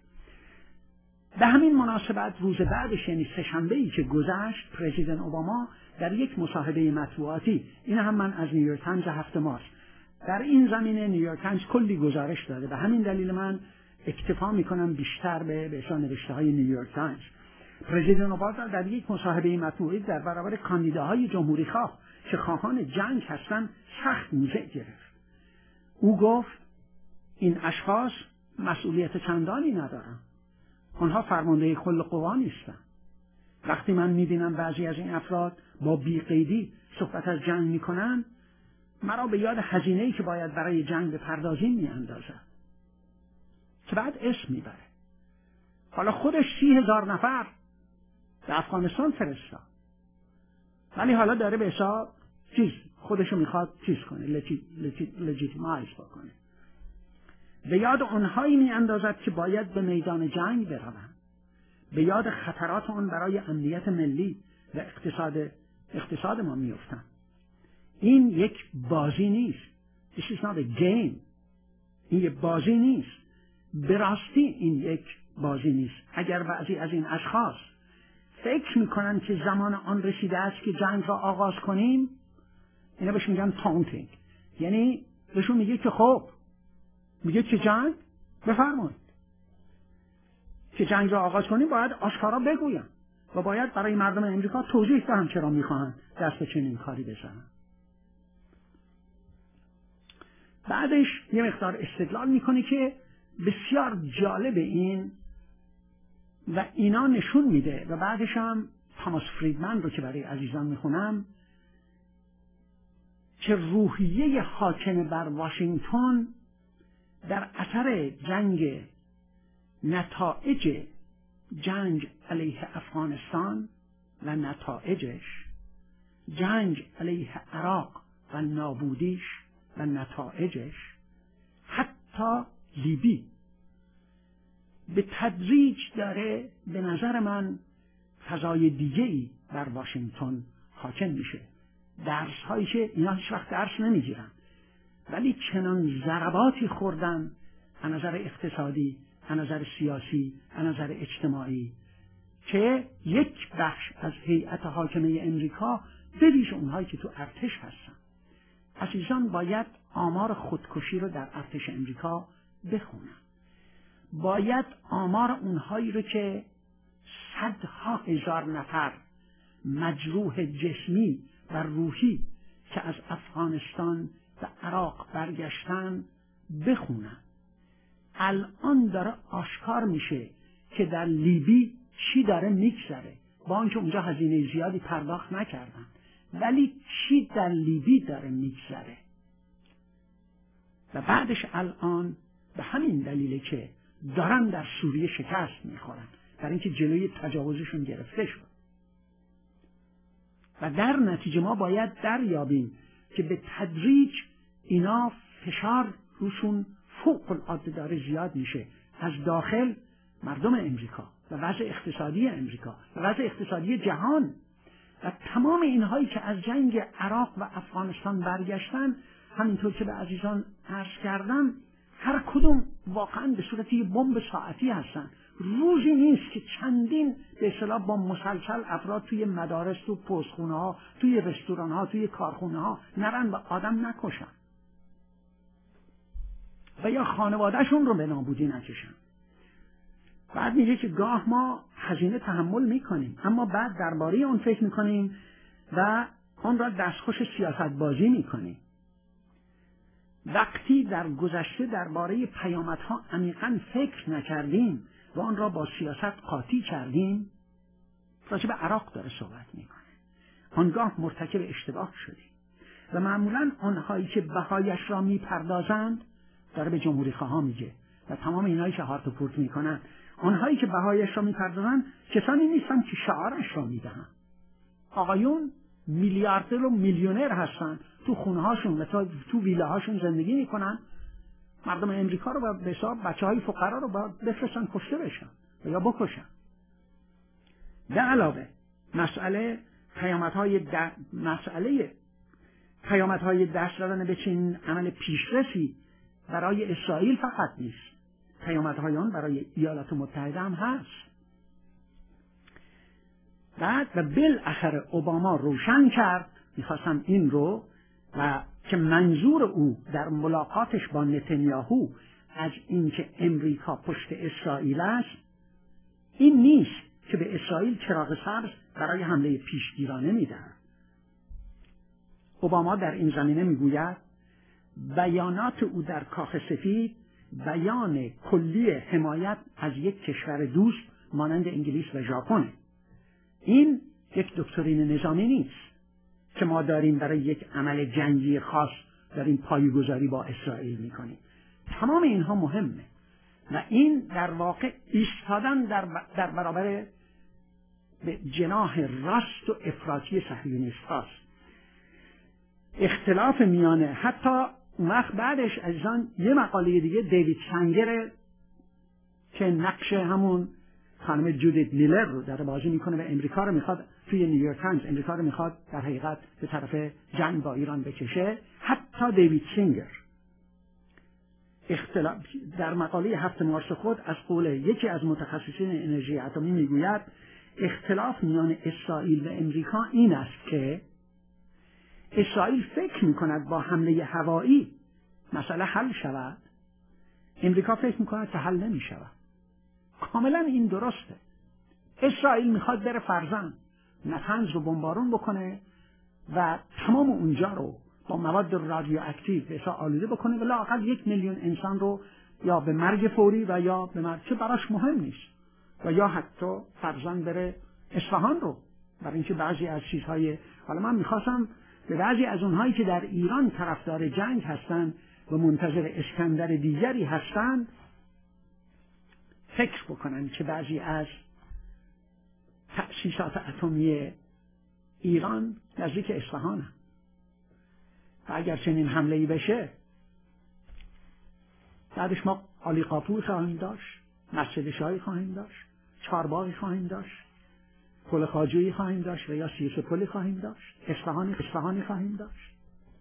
[SPEAKER 1] به همین مناسبت روز بعدش یعنی سه‌شنبه‌ای که گذشت پرزیدنت اوباما در یک مصاحبه مطبوعاتی، این هم من از نیویورک تایمز هفته مارس، در این زمینه نیویورک تایمز کلی گزارش داده، به همین دلیل من اکتفا میکنم بیشتر به اصطلاح نوشته‌های نیویورک تایمز. پرزیدنت اوباما در یک مصاحبه مطبوعاتی در برابر کاندیداهای جمهوری‌خواه که خواهان جنگ هستند سخت موضع گرفت. او گفت این اشخاص مسئولیت چندانی ندارند، آنها فرمانده کل قوا نیستند. وقتی من میبینم بعضی از این افراد با بی‌قیدی صحبت از جنگ میکنن، مرا به یاد هزینه‌ای که باید برای جنگ بپردازیم میاندازد که بعد اسم میبره. حالا خودش 30,000 نفر به افغانستان فرستاد، ولی حالا داره به حساب خودشو میخواد چیز کنه، لجیتیمایز بکنه. به یاد اونهایی میاندازد که باید به میدان جنگ بروند، به یاد خطرات آن برای امنیت ملی و اقتصاد ما میافتند. این یک بازی نیست. This is not a game. این یک بازی نیست. به راستی این یک بازی نیست. اگر بعضی از این اشخاص فکر میکنن که زمان آن رسیده است که جنگ را آغاز کنیم، اینا بهش میگن تاونتینگ، یعنی بهشون میگه که خب میگه که جنگ بفرمایید که جنگ را آغاز کنیم، باید آشکارا بگویم و باید برای مردم امریکا توضیح دهم چرا میخواهند دست به چنین کاری بزنن. بعدش یه مقدار استدلال میکنه که بسیار جالب این و اینا نشون میده و بعدش هم تاماس فریدمن رو که برای عزیزان میخونم که روحیه حاکم بر واشنگتن در اثر نتایج جنگ علیه افغانستان و نتایجش، جنگ علیه عراق و نابودیش و نتایجش، حتی لیبی، به تدریج داره به نظر من فضای دیگه‌ای بر واشنگتن حاکم میشه. درس هایی که اینا هیچ وقت درس نمیگیرن ولی چنان ضرباتی خوردن از نظر اقتصادی، از نظر سیاسی، از نظر اجتماعی که یک بخش از هیئت حاکمه امریکا، به ویژه اونهایی که تو ارتش هستن، عزیزان باید آمار خودکشی رو در ارتش امریکا بخونن. باید آمار اونهایی رو که صدها هزار نفر مجروح جسمی و روحی که از افغانستان و عراق برگشتن بخونن. الان داره آشکار میشه که در لیبی چی داره میگذره، با اینکه اونجا هزینه زیادی پرداخت نکردن، ولی چی در لیبی داره میگذره. و بعدش الان به همین دلیله که دارن در سوریه شکست میخورن، برای اینکه جلوی تجاوزشون گرفته شد. و در نتیجه ما باید دریابیم که به تدریج اینا فشار روشون فوق العاده داره زیاد میشه، از داخل مردم امریکا و وضع اقتصادی امریکا و وضع اقتصادی جهان و تمام اینهایی که از جنگ عراق و افغانستان برگشتن. همینطور که به عزیزان عرض کردم، هر کدوم واقعا به صورت یه بمب ساعتی هستن. روزی نیست که چندین به اصطلاح با مسلسل افراد توی مدارس، تو پستخونه ها، توی رستوران ها، توی کارخونه ها نرن و آدم نکشن و یا خانوادهشون رو به نابودی نکشن. بعد میگه که گاه ما هزینه تحمل میکنیم، اما بعد درباره اون فکر میکنیم و آن را دستخوش سیاست بازی میکنیم. وقتی در گذشته درباره پیامدها عمیقاً فکر نکردیم و آن را با سیاست قاطی کردیم، راجع به عراق داره صحبت میکنه، آنگاه مرتکب اشتباه شدیم. و معمولاً آنهایی که بهایش را میپردازند، داره به جمهوری خواها میگه و تمام اینهایی که هارت و پورت میکنن، آنهایی که بهایش را میپردازند کسانی نیستن که شعارش را میدهند. آقایون میلیاردر و میلیونر هستن، تو خونه هاشون و تو ویله هاشون زندگی میکنن. مردم امریکا رو به حساب بچه های فقرا رو بفرستن کشته بشن و یا بکشن. به علاوه مسئله پیامدهای دست دادن به چنین عمل پیشرسی برای اسرائیل فقط نیست، پیامدهای آن برای ایالات متحده هم هست. بعد و بالاخره اوباما روشن کرد، میخواستم این رو، و که منظور او در ملاقاتش با نتانیاهو از اینکه امریکا پشت اسرائیل است این نیست که به اسرائیل چراغ سبز برای حمله پیشگیرانه میدهد. اوباما در این زمینه میگوید بیانات او در کاخ سفید بیان کلی حمایت از یک کشور دوست مانند انگلیس و ژاپن. این یک دکترین نظامی نیست که ما داریم برای یک عمل جنگی خاص داریم پایه‌گذاری با اسرائیل میکنیم. تمام اینها مهمه و این در واقع ایستادن در برابر جناح راست و افراطی صهیونیست هاست. اختلاف میانه حتی وقت بعدش عزیزان یه مقاله دیگه دیوید سنگر که نقش همون خانم جودیت میلر رو در بازی میکنه و امریکا رو میخواد توی نیویورک تایمز امریکا رو میخواد در حقیقت به طرف جنگ با ایران بکشه. حتی دیوید سینگر در مقاله 7 مارس خود از قول یکی از متخصصین انرژی اتمی میگوید اختلاف میان اسرائیل و امریکا این است که اسرائیل فکر میکند با حمله هوایی مسئله حل شود، امریکا فکر میکند که حل نمیشود. کاملا این درسته. اسرائیل میخواد بره فرزن نتنز رو بمبارون بکنه و تمام اونجا رو با مواد رادیواکتیو به حساب آلوده بکنه و لااقل 1 میلیون انسان رو یا به مرگ فوری و یا به مرگ که براش مهم نیست و یا حتی فرزن بره اصفهان رو برای اینکه بعضی از چیزهای، حالا من میخواستم به بعضی از اونهایی که در ایران طرفدار جنگ هستند و منتظر اسکندر دیگری هستند فکر بکنن که بعضی از تأسیسات اتمی ایران نزدیک اصفهانه و اگر چنین حمله‌ای بشه بعدش ما علی قاپور خواهیم داشت، مسجد شاهی خواهیم داشت، چهارباغی خواهیم داشت، پل خواجویی خواهیم داشت و یا 33 پلی خواهیم داشت، اصفهانی خواهیم داشت.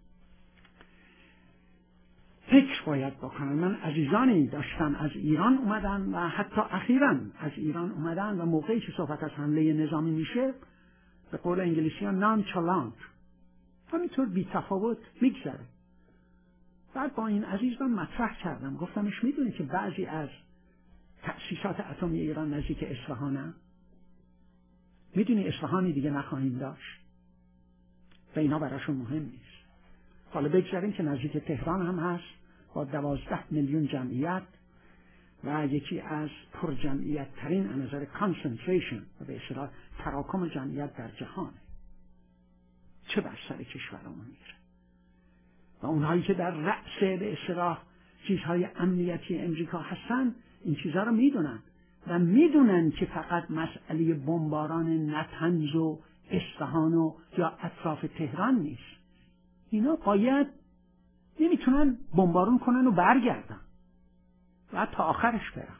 [SPEAKER 1] فکر باید بکنن. من عزیزانی داشتم از ایران اومدن و حتی اخیراً از ایران اومدن و موقعی که صحبت از حمله نظامی میشه به قول انگلیسی‌ها نانچالانت همینطور بی تفاوت میگذره. بعد با این عزیز من مطرح کردم، گفتمش میدونی که بعضی از تأسیسات اتمی ایران نزدیک اصفهانه، میدونی اصفهانی دیگه نخواهیم داشت و اینا براشون مهم نیست. حالا بگذاریم که نزدیک تهران هم هست با 12 میلیون جمعیت و یکی از پرجمعیت ترین از نظر کانسنتریشن و به اصطلاح تراکم جمعیت در جهانه. چه بر سر کشورمون میره و اونهایی که در رأس به اصطلاح چیزهای امنیتی امریکا هستن این چیزها رو میدونن و میدونن که فقط مسئله بمباران نطنز و اصفهان و یا اطراف تهران نیست. اینا باید نمیتونن بمبارون کنن و برگردن و تا آخرش برن.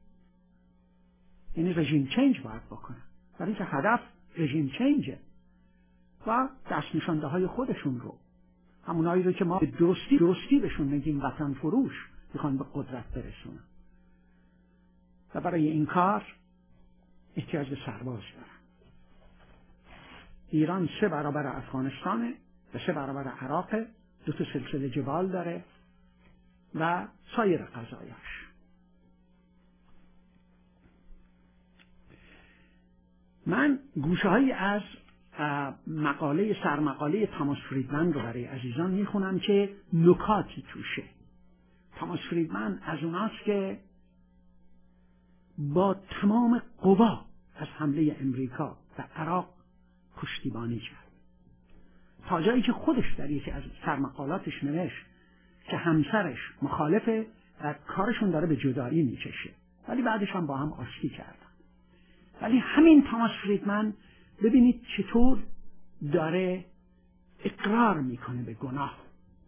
[SPEAKER 1] یعنی رژیم چنج باید بکنن، برای اینکه هدف رژیم چنجه و دست نشانده های خودشون رو، همونایی رو که ما به درستی بهشون میگیم وطن فروش، میخوان به قدرت برسونن و برای این کار احتیاج به سرباز دارن. ایران 3 برابر افغانستانه و 3 برابر عراق، 2 سلسله جبال داره و سایر قضایاش. من گوشه‌هایی از سرمقاله تاماس فریدمن رو برای عزیزان میخونم که نکاتی توشه. تاماس فریدمن از اوناست که با تمام قوا از حمله امریکا و عراق پشتیبانی کرد، تا جایی که خودش در یکی از سرمقالاتش نوشت که همسرش مخالفه و کارشون داره به جدایی میکشه، ولی بعدش هم با هم آشتی کردن. ولی همین تاماس فریدمن ببینید چطور داره اقرار میکنه به گناه.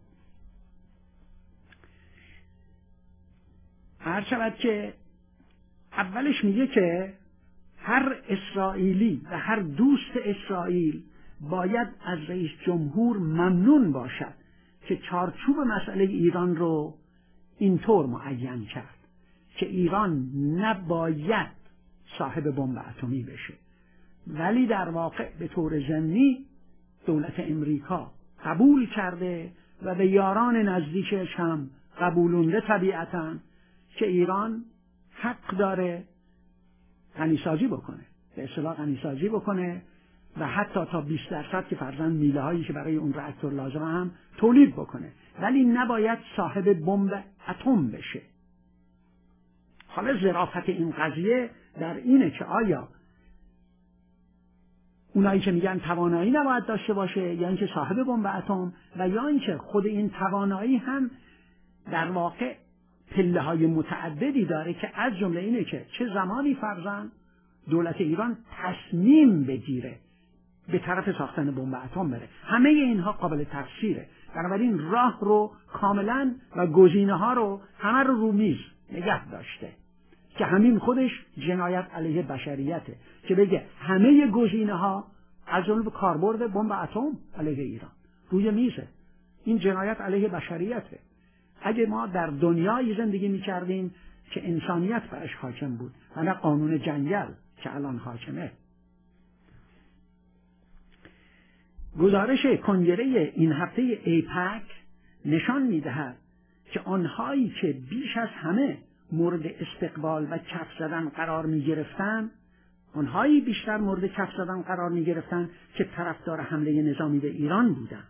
[SPEAKER 1] هر شود که اولش میگه که هر اسرائیلی و هر دوست اسرائیل باید از رئیس جمهور ممنون باشد که چارچوب مسئله ایران رو اینطور معین کرد که ایران نباید صاحب بمب اتمی بشه، ولی در واقع به طور ضمنی دولت امریکا قبول کرده و به یاران نزدیکش هم قبولونده طبیعتاً که ایران حق داره غنیسازی بکنه، به اصطلاح غنیسازی بکنه و حتی تا 20% که فرضاً میله هایی که برای اون راکتور لازم هم تولید بکنه، ولی نباید صاحب بمب اتم بشه. حالا ظرافت این قضیه در اینه که آیا اونایی که میگن توانایی نباید داشته باشه یا اینکه صاحب بمب اتم و یا اینکه خود این توانایی هم در واقع پله های متعددی داره که از جمله اینه که چه زمانی فرضاً دولت ایران تصمیم بگیره به طرف ساختن بمب اتم بره. همه اینها قابل تفسیره. بنابراین راه رو کاملا و گزینه ها رو همه رو میز نگه داشته که همین خودش جنایت علیه بشریته که بگه همه گزینه ها از جمله کاربرد بمب اتم علیه ایران روی میزه. این جنایت علیه بشریته. اگه ما در دنیایی زندگی می‌کردیم که انسانیت برش حاکم بود و نه قانون جنگل که الان حاکمه. گزارش کنگره این هفته ایپک نشان می‌دهد که آنهایی که بیش از همه مورد استقبال و کف زدن قرار می‌گرفتند، آنهایی بیشتر مورد کف زدن قرار می‌گرفتند که طرفدار حمله نظامی به ایران بودند.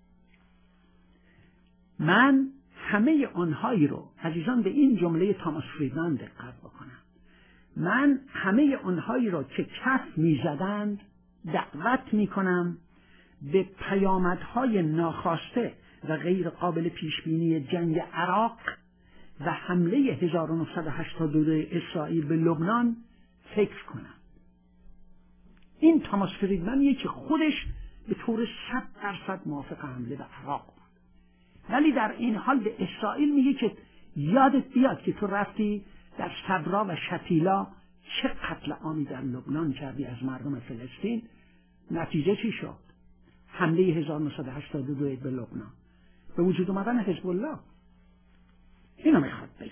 [SPEAKER 1] من همه آنهایی رو عزیزان به این جمله تاماس فریدمن دقت بکنم. من همه آنهایی رو که کف می‌زدند دعوت میکنم به پیامدهای ناخواسته و غیر قابل پیشبینی جنگ عراق و حمله 1982 اسرائیل به لبنان فکر کنم. این تاماس فریدمنیه که خودش به طور 100% موافق حمله به عراق بود، ولی در این حال به اسرائیل میگه که یادت بیاد که تو رفتی در صبرا و شتیلا چه قتل عامی در لبنان کردی از مردم فلسطین. نتیجه چی شد؟ حمله 1982 به لبنان، به وجود اومدن حزب الله. اینو میخواد بگه.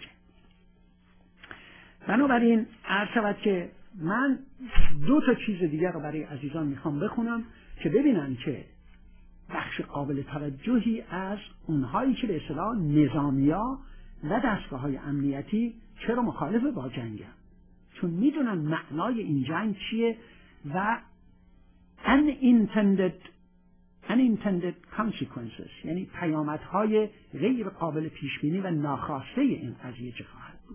[SPEAKER 1] بنابراین عرض شود که من 2 چیز دیگر رو برای عزیزان میخوام بخونم که ببینن که بخش قابل توجهی از اونهایی که به اصطلاح نظامیا و دستگاه‌های امنیتی چرا مخالف با جنگن، چون میدونن معنای این جنگ چیه و unintended consequences، یعنی پیامدهای غیر قابل پیشبینی و ناخواسته این قضیه چه خواهد بود.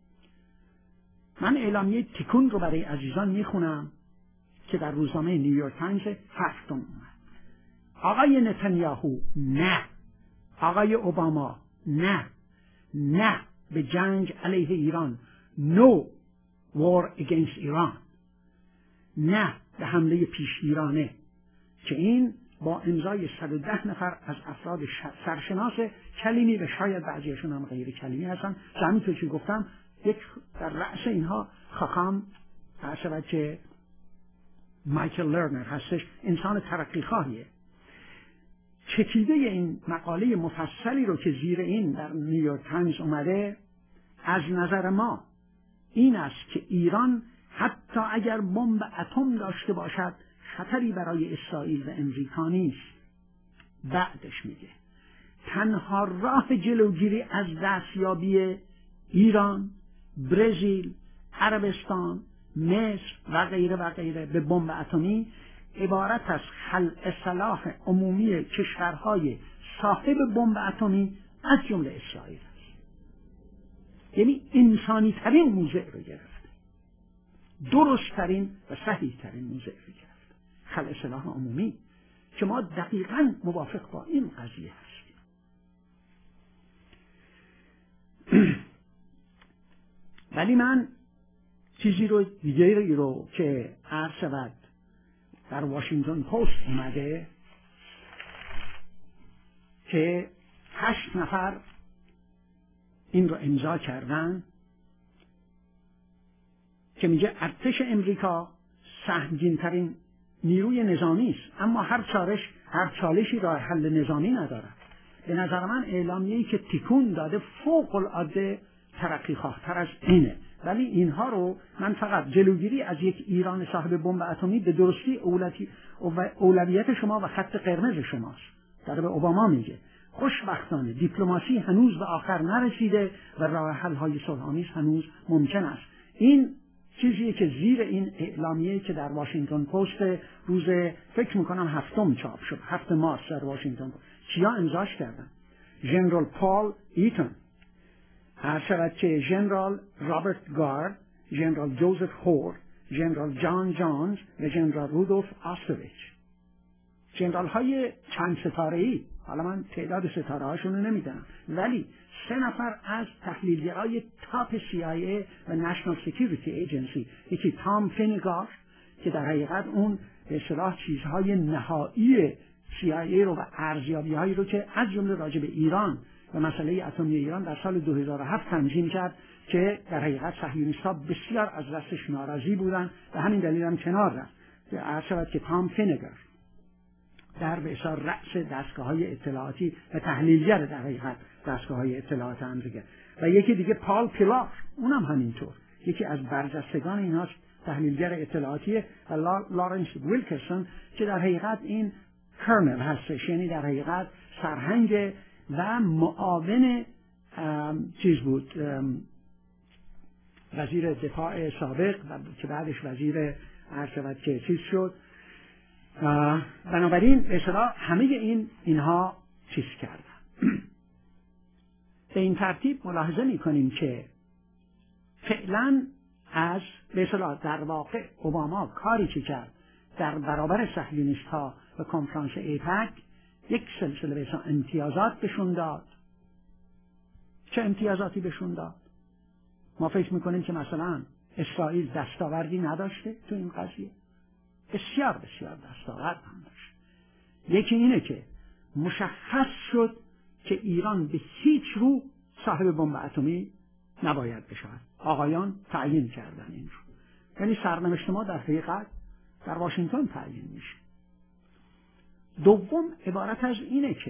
[SPEAKER 1] من اعلامیه تیکون رو برای عزیزان میخونم که در روزنامه نیویورک تایمز 7 اومد. آقای نتانیاهو نه، آقای اوباما نه به جنگ علیه ایران، no war against Iran، نه به حمله پیش ایرانه، که این با امضای 110 نفر از افراد سرشناس کلیمی و شاید بعضیشون هم غیر کلیمی هستن. همینطور که گفتم یک در رأس اینها خاخام شود که مایکل لرنر هستش، انسان ترقی خواهیه. چکیده این مقاله مفصلی رو که زیر این در نیویورک تایمز اومده، از نظر ما این است که ایران حتی اگر بمب اتم داشته باشد خطری برای اسرائیل و امریکا نیست. بعدش میگه تنها راه جلوگیری از دستیابی ایران، برزیل، عربستان، مصر و غیره به بمب اتمی عبارت از خلع سلاح عمومی کشورهای صاحب بمب اتمی از جمله اسرائیل است. یعنی انسانی ترین موضع رو گرفته، درست ترین و صحیح ترین موضع رو گرفته، خلع سلاح عمومی، که ما دقیقاً موافق با این قضیه هستیم. ولی من چیزی رو دیگری رو که عرض شود در واشنگتن پست اومده که 8 نفر این رو امضا کردن که میگه ارتش امریکا سهمگین‌ترین نیروی نظامی است، اما هر چالشی راه حل نظامی نداره. به نظر من اعلامیه‌ای که تیکون داده فوق العاده ترقی خواه‌تر از اینه. ولی اینها رو من فقط جلوگیری از یک ایران صاحب بمب اتمی به درستی اولویت شما و خط قرمز شماست. در به اوباما میگه خوشبختانه دیپلماسی هنوز به آخر نرسیده و راه حل های صلح‌آمیز هنوز ممکن است. این چیزیه که زیر این اعلامیه که در واشنگتن پست روز فکر میکنم 7 چاپ شد، 7 مارس در واشنگتن پست، کیا امضاش کردن؟ ژنرال پال ایتون، هر شود که ژنرال رابرت گارد، ژنرال جوزف هور، ژنرال جان جانز و ژنرال رودولف آستویچ. ژنرال های چند ستاره‌ای، حالا من تعداد ستاره هاشون رو نمیدونم، ولی 3 نفر از تحلیلگرای تاپ CIA و نشنال سکیوریتی ایجنسی، یکی تام فینگار که در حقیقت اون به اصطلاح چیزهای نهایی CIA رو و ارزیابی‌هایی رو که از جمله راجع به ایران و مسئله اتمی ایران در سال 2007 تنظیم کرد که در حقیقت صهیونیست‌ها بسیار از دستش ناراضی بودن و همین دلیل هم کنار رفت. عرض شود که تام فینگر در به اصطلاح رأس دستگاه‌های اطلاعاتی و تحلیلگر در حقیقت دستگاه‌های اطلاعات امریکا، و یکی دیگه پال پیلار، اونم همینطور یکی از برجستگان ایناست، تحلیلگر اطلاعاتی، و لارنس ویلکرسون که در حقیقت این کرنل هستش، یعنی در حقیقت سرهنگ و معاون چیز بود، وزیر دفاع سابق و که بعدش وزیر عرض شود که چیز شد. بنابراین به اصطلاح همه اینها چیز کردن. به این ترتیب ملاحظه می‌کنیم که فعلا از به اصطلاح در واقع اوباما کاری که کرد در برابر صهیونیست‌ها و کنفرانس ایپک یک سلسله به اصطلاح امتیازات بهشون داد. چه امتیازاتی بهشون داد؟ ما فکر میکنیم که مثلا اسرائیل دستاوردی نداشته تو این قضیه. بسیار بسیار دستاورد هم داشت. یکی اینه که مشخص شد که ایران به هیچ رو صاحب بمب اتمی نباید بشود. آقایان تعیین کردن این رو. یعنی سرنوشت ما در حقیقت در واشنگتن تعیین میشه. دوم عبارت از اینه که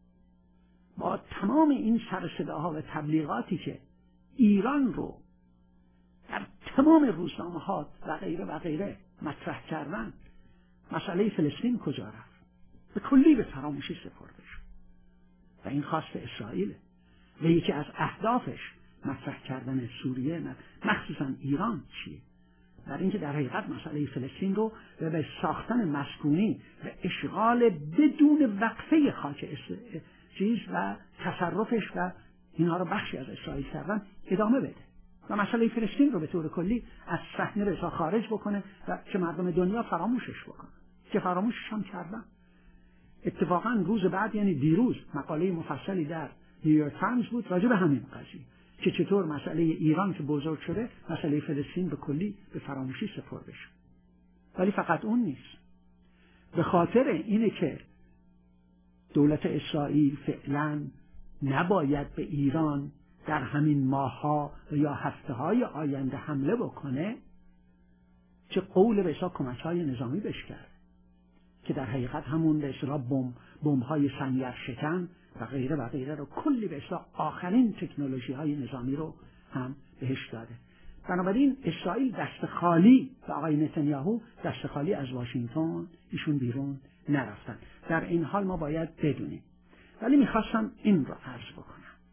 [SPEAKER 1] با تمام این سر صداها و تبلیغاتی که ایران رو در تمام روزنامه‌ها و غیره و غیره مطرح کردن، مسئله فلسطین کجا رفت؟ به کلی به فراموشی سپرده شد و این خواست اسرائیل و یکی از اهدافش مطرح کردن سوریه، مخصوصا ایران چیه؟ در اینکه در حقیقت مسئله فلسطین رو به ساختن مسکونی و اشغال بدون وقفه خاک چیز و تصرفش و اینها رو بخشی از اسرائیل کردن ادامه بده و مسئله فلسطین رو به طور کلی از صحنه رضا خارج بکنه و که مردم دنیا فراموشش بکنه، که فراموشش هم کردن. اتفاقا روز بعد یعنی دیروز مقاله مفصلی در نیویورک تایمز بود راجع به همین قضیه که چطور مسئله ایران که بزرگ شده مسئله فلسطین به کلی به فراموشی سپرده شد. ولی فقط اون نیست. به خاطر اینه که دولت اسرائیل فعلا نباید به ایران در همین ماه‌ها یا هفته‌های آینده حمله بکنه، چه قول به حساب کمک‌های نظامی بهش کرد که در حقیقت همون به اصطلاح بمب‌های سنگر شکن و غیره و غیره رو کلی به اصطلاح آخرین تکنولوژی‌های نظامی رو هم بهش داده. بنابراین اسرائیل دست خالی و آقای نتانیاهو دست خالی از واشنگتن ایشون بیرون نرفتن. در این حال ما باید بدونیم. ولی میخواستم این رو عرض بکنم.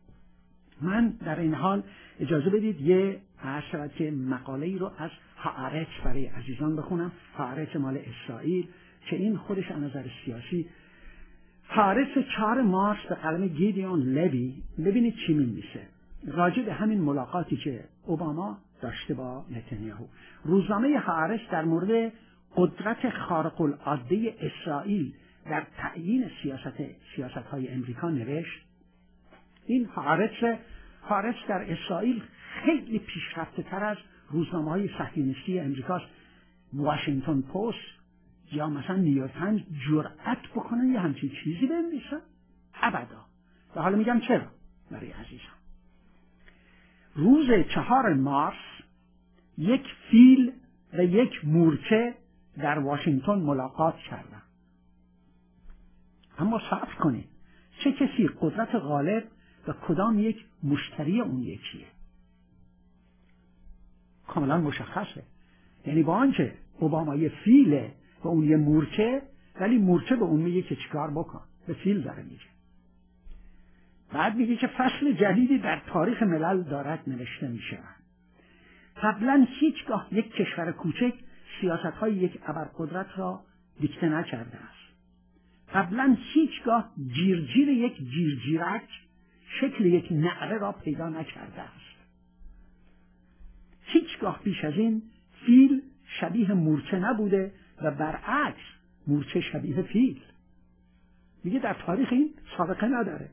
[SPEAKER 1] من در این حال اجازه بدید یه عرض که مقاله‌ای رو از هآرتس برای عزیزان بخونم. هآرتس مال اسرائیل که این خودش از نظر سیاسی، هآرتس 4 مارس به قلم گیدیون لوی، ببینید چی می‌نویسه راجع به همین ملاقاتی که اوباما داشته با نتانیاهو. روزنامه هآرتس در مورد قدرت خارق العاده اسرائیل در تعیین سیاست‌های امریکا نوشت. این هآرتس در اسرائیل خیلی پیشرفته‌تر از روزنامه‌های صهیونیستی امریکاست. واشنگتن پست یا مثلا نیویورک تایمز جرأت بکنن یه همچین چیزی بنویسن؟ ابدا. و حالا میگم چرا برای عزیزان. روز 4 مارس یک فیل و یک مورچه در واشنگتن ملاقات کردن. اما صبر کنید، چه کسی قدرت غالب و کدام یک مشتری اون یکیه؟ کاملا مشخصه. یعنی با آنکه اوباما یه فیله و اون یه مورچه، ولی مورچه به اون میگه که چیکار بکن، به فیل داره میگه. بعد میگه که فصل جدیدی در تاریخ ملل دارد نوشته میشه. قبلا هیچگاه یک کشور کوچک سیاست‌های یک ابرقدرت را دیکته نکرده است. قبلا هیچگاه جیرجیر یک جیرجیرک شکل یک نعره را پیدا نکرده است. هیچگاه پیش از این فیل شبیه مورچه نبوده و برعکس مورچه شبیه فیل. میگه در تاریخ این سابقه نداره.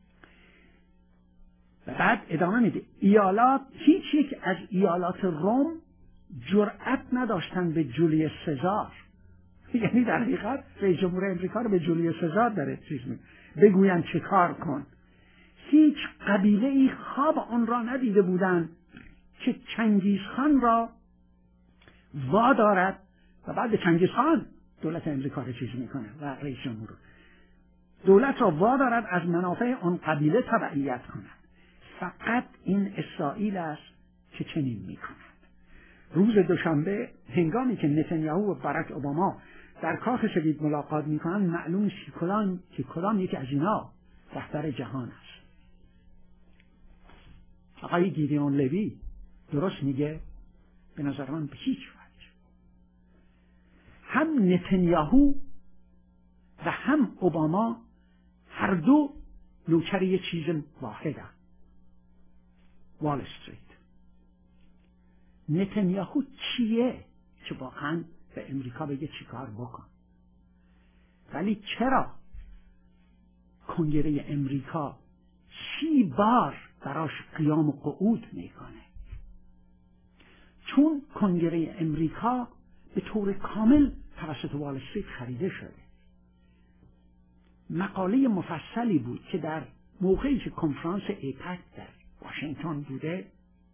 [SPEAKER 1] و بعد ادامه میده هیچ یک از ایالات روم جرأت نداشتن به جولیوس سزار، یعنی در حقیقت رئیس جمهور امریکا رو به جولیوس سزار داره بگوین چه کار کن. هیچ قبیله ای خواب آن را ندیده بودند که چنگیزخان را وادارد و بعد چنگیزخان دولت امریکا رو میکنه و رئیس جمهور دولت را وادارد از منافع آن قبیله تبعیت کند. فقط این اسرائیل است که چنین میکند. روز دوشنبه هنگامی که نتانیاهو و باراک اوباما در کاخ سفید ملاقات میکنند، معلوم است که کدام یکی از اینا رهبر جهان است. آقای گیدیون لوی درست میگه، به نظر من به هیچ وجه. هم نتانیاهو و هم اوباما هر دو نوکر یه چیز واحدن، وال استریت. نتانیاهو چیه که واقعا به امریکا بگه چیکار بکن. ولی چرا کنگره امریکا 30 بار براش قیام و قعود میکنه؟ چون کنگره امریکا به طور کامل توسط وال استریت خریده شده. مقاله مفصلی بود که در موقعی که کنفرانس ایپک در واشنگتن بوده،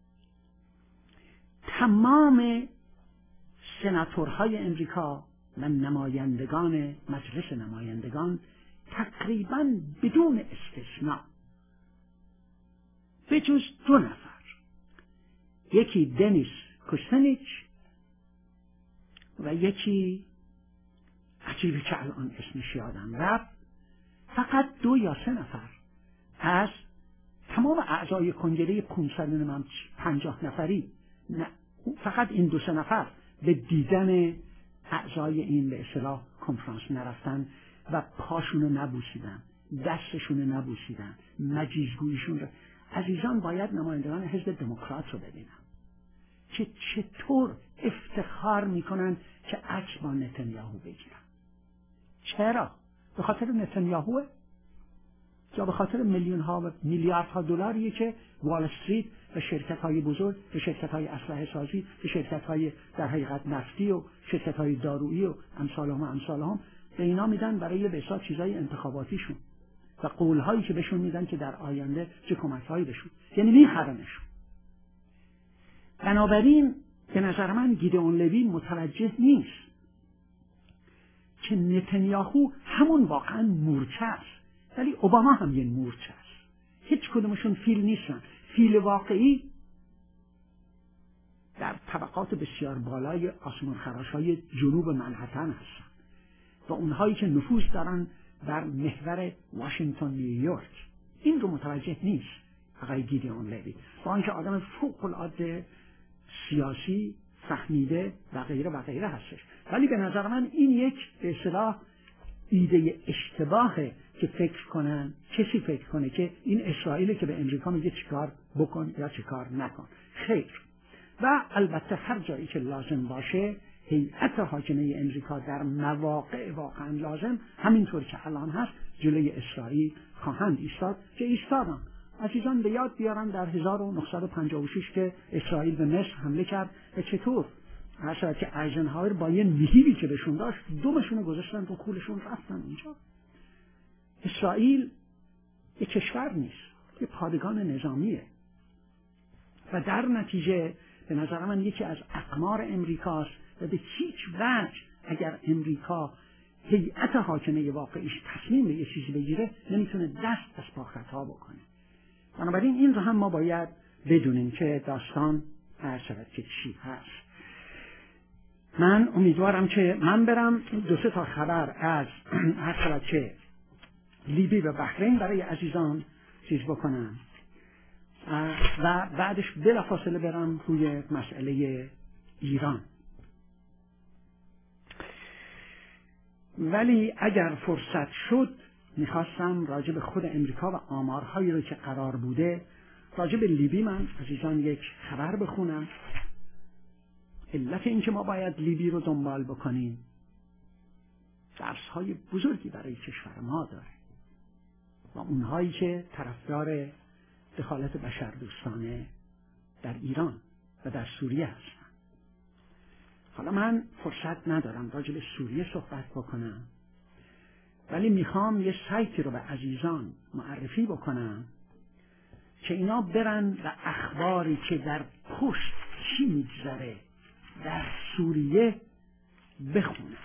[SPEAKER 1] تمام سناتورهای امریکا و نمایندگان مجلس نمایندگان تقریباً بدون استثناء به جز 2 نفر، یکی دنیس کوستنیچ و یکی عجیبه که الان اسمش یادم رفت، فقط 2 یا 3 نفر از تمام اعضای کنگره 550 نفری، فقط این 2-3 نفر به دیدن اعضای این به اصطلاح کنفرانس نرفتن و پاشونو نبوسیدن، دستشونو نبوسیدن، مجیزگویشون رو. عزیزان، باید نمایندگان حزب دموکرات رو ببینم که چطور افتخار میکنن که عکس با نتانیاهو بگیرن. چرا؟ به خاطر نتانیاهوه یا به خاطر میلیون‌ها و میلیاردها دلاریه که وال استریت و شرکت‌های بزرگ، به شرکت‌های اسلحه سازی، به شرکت‌های در حقیقت نفتی و شرکت‌های دارویی و امثالهم به اینا میدن برای به حساب چیزای انتخاباتیشون و قول‌هایی که بهشون میدن که در آینده چه کمک‌هایی بهشون، یعنی میخرنشون. بنابراین به نظر من گیدئون لوی متوجه نیست که نتانیاهو همون واقعا مورچه است، ولی اوباما هم یه مورچه است. هیچ کدومشون فیل نیستن. فیل واقعی در طبقات بسیار بالای آسمان خراش‌های جنوب منهتن هستن و اونهایی که نفوذ دارن در محور واشنگتن نیویورک. این رو متوجه نیست آقای گیدئون لوی، با اینکه آدم فوق‌العاده سیاسی، فهمیده و غیره و غیره هستش. ولی به نظر من این یک به اصطلاح ایده اشتباهه که کسی فکر کنه که این اسرائیل که به امریکا میگه چیکار بکن یا چیکار نکن. خیر. و البته هر جایی که لازم باشه هیئت حاکمه امریکا در مواقع واقعا لازم، همینطور که الان هست، جلوی اسرائیل خواهند ایستاد که ایستادن. عزیزان به یاد بیارن در 1956 که اسرائیل به مصر حمله کرد و چطور مثلا که ایزنهاور با یه میهیلی که بهشون داشت دومشون رو گذاشتن تو کولشون رفتن اونجا. اسرائیل یک کشور نیست، یک پادگان نظامیه و در نتیجه به نظر من یکی از اقمار امریکاست و به هیچ وجه اگر امریکا هیئت حاکمه واقعیش تصمیم به یه چیزی بگیره نمیتونه دست از پا خطا بکنه. بنابراین این رو هم ما باید بدونیم که داستان هر شود که چی هست. من امیدوارم که من برم 2-3 تا خبر از هر شود که لیبی و بحرین برای عزیزان چیز بکنم و بعدش بلافاصله برم روی مسئله ایران. ولی اگر فرصت شد میخواستم راجع به خود امریکا و آمارهایی رو که قرار بوده راجع به لیبی من عزیزان یک خبر بخونم. علت این که ما باید لیبی رو دنبال بکنیم درسهای بزرگی برای کشور ما داره و اونهایی که طرفدار دخالت بشردوستانه در ایران و در سوریه هستن. حالا من فرصت ندارم راجع به سوریه صحبت بکنم، ولی میخوام یه سایتی رو به عزیزان معرفی بکنم که اینا برن و اخباری که در پشت چی میگذره در سوریه بخونن.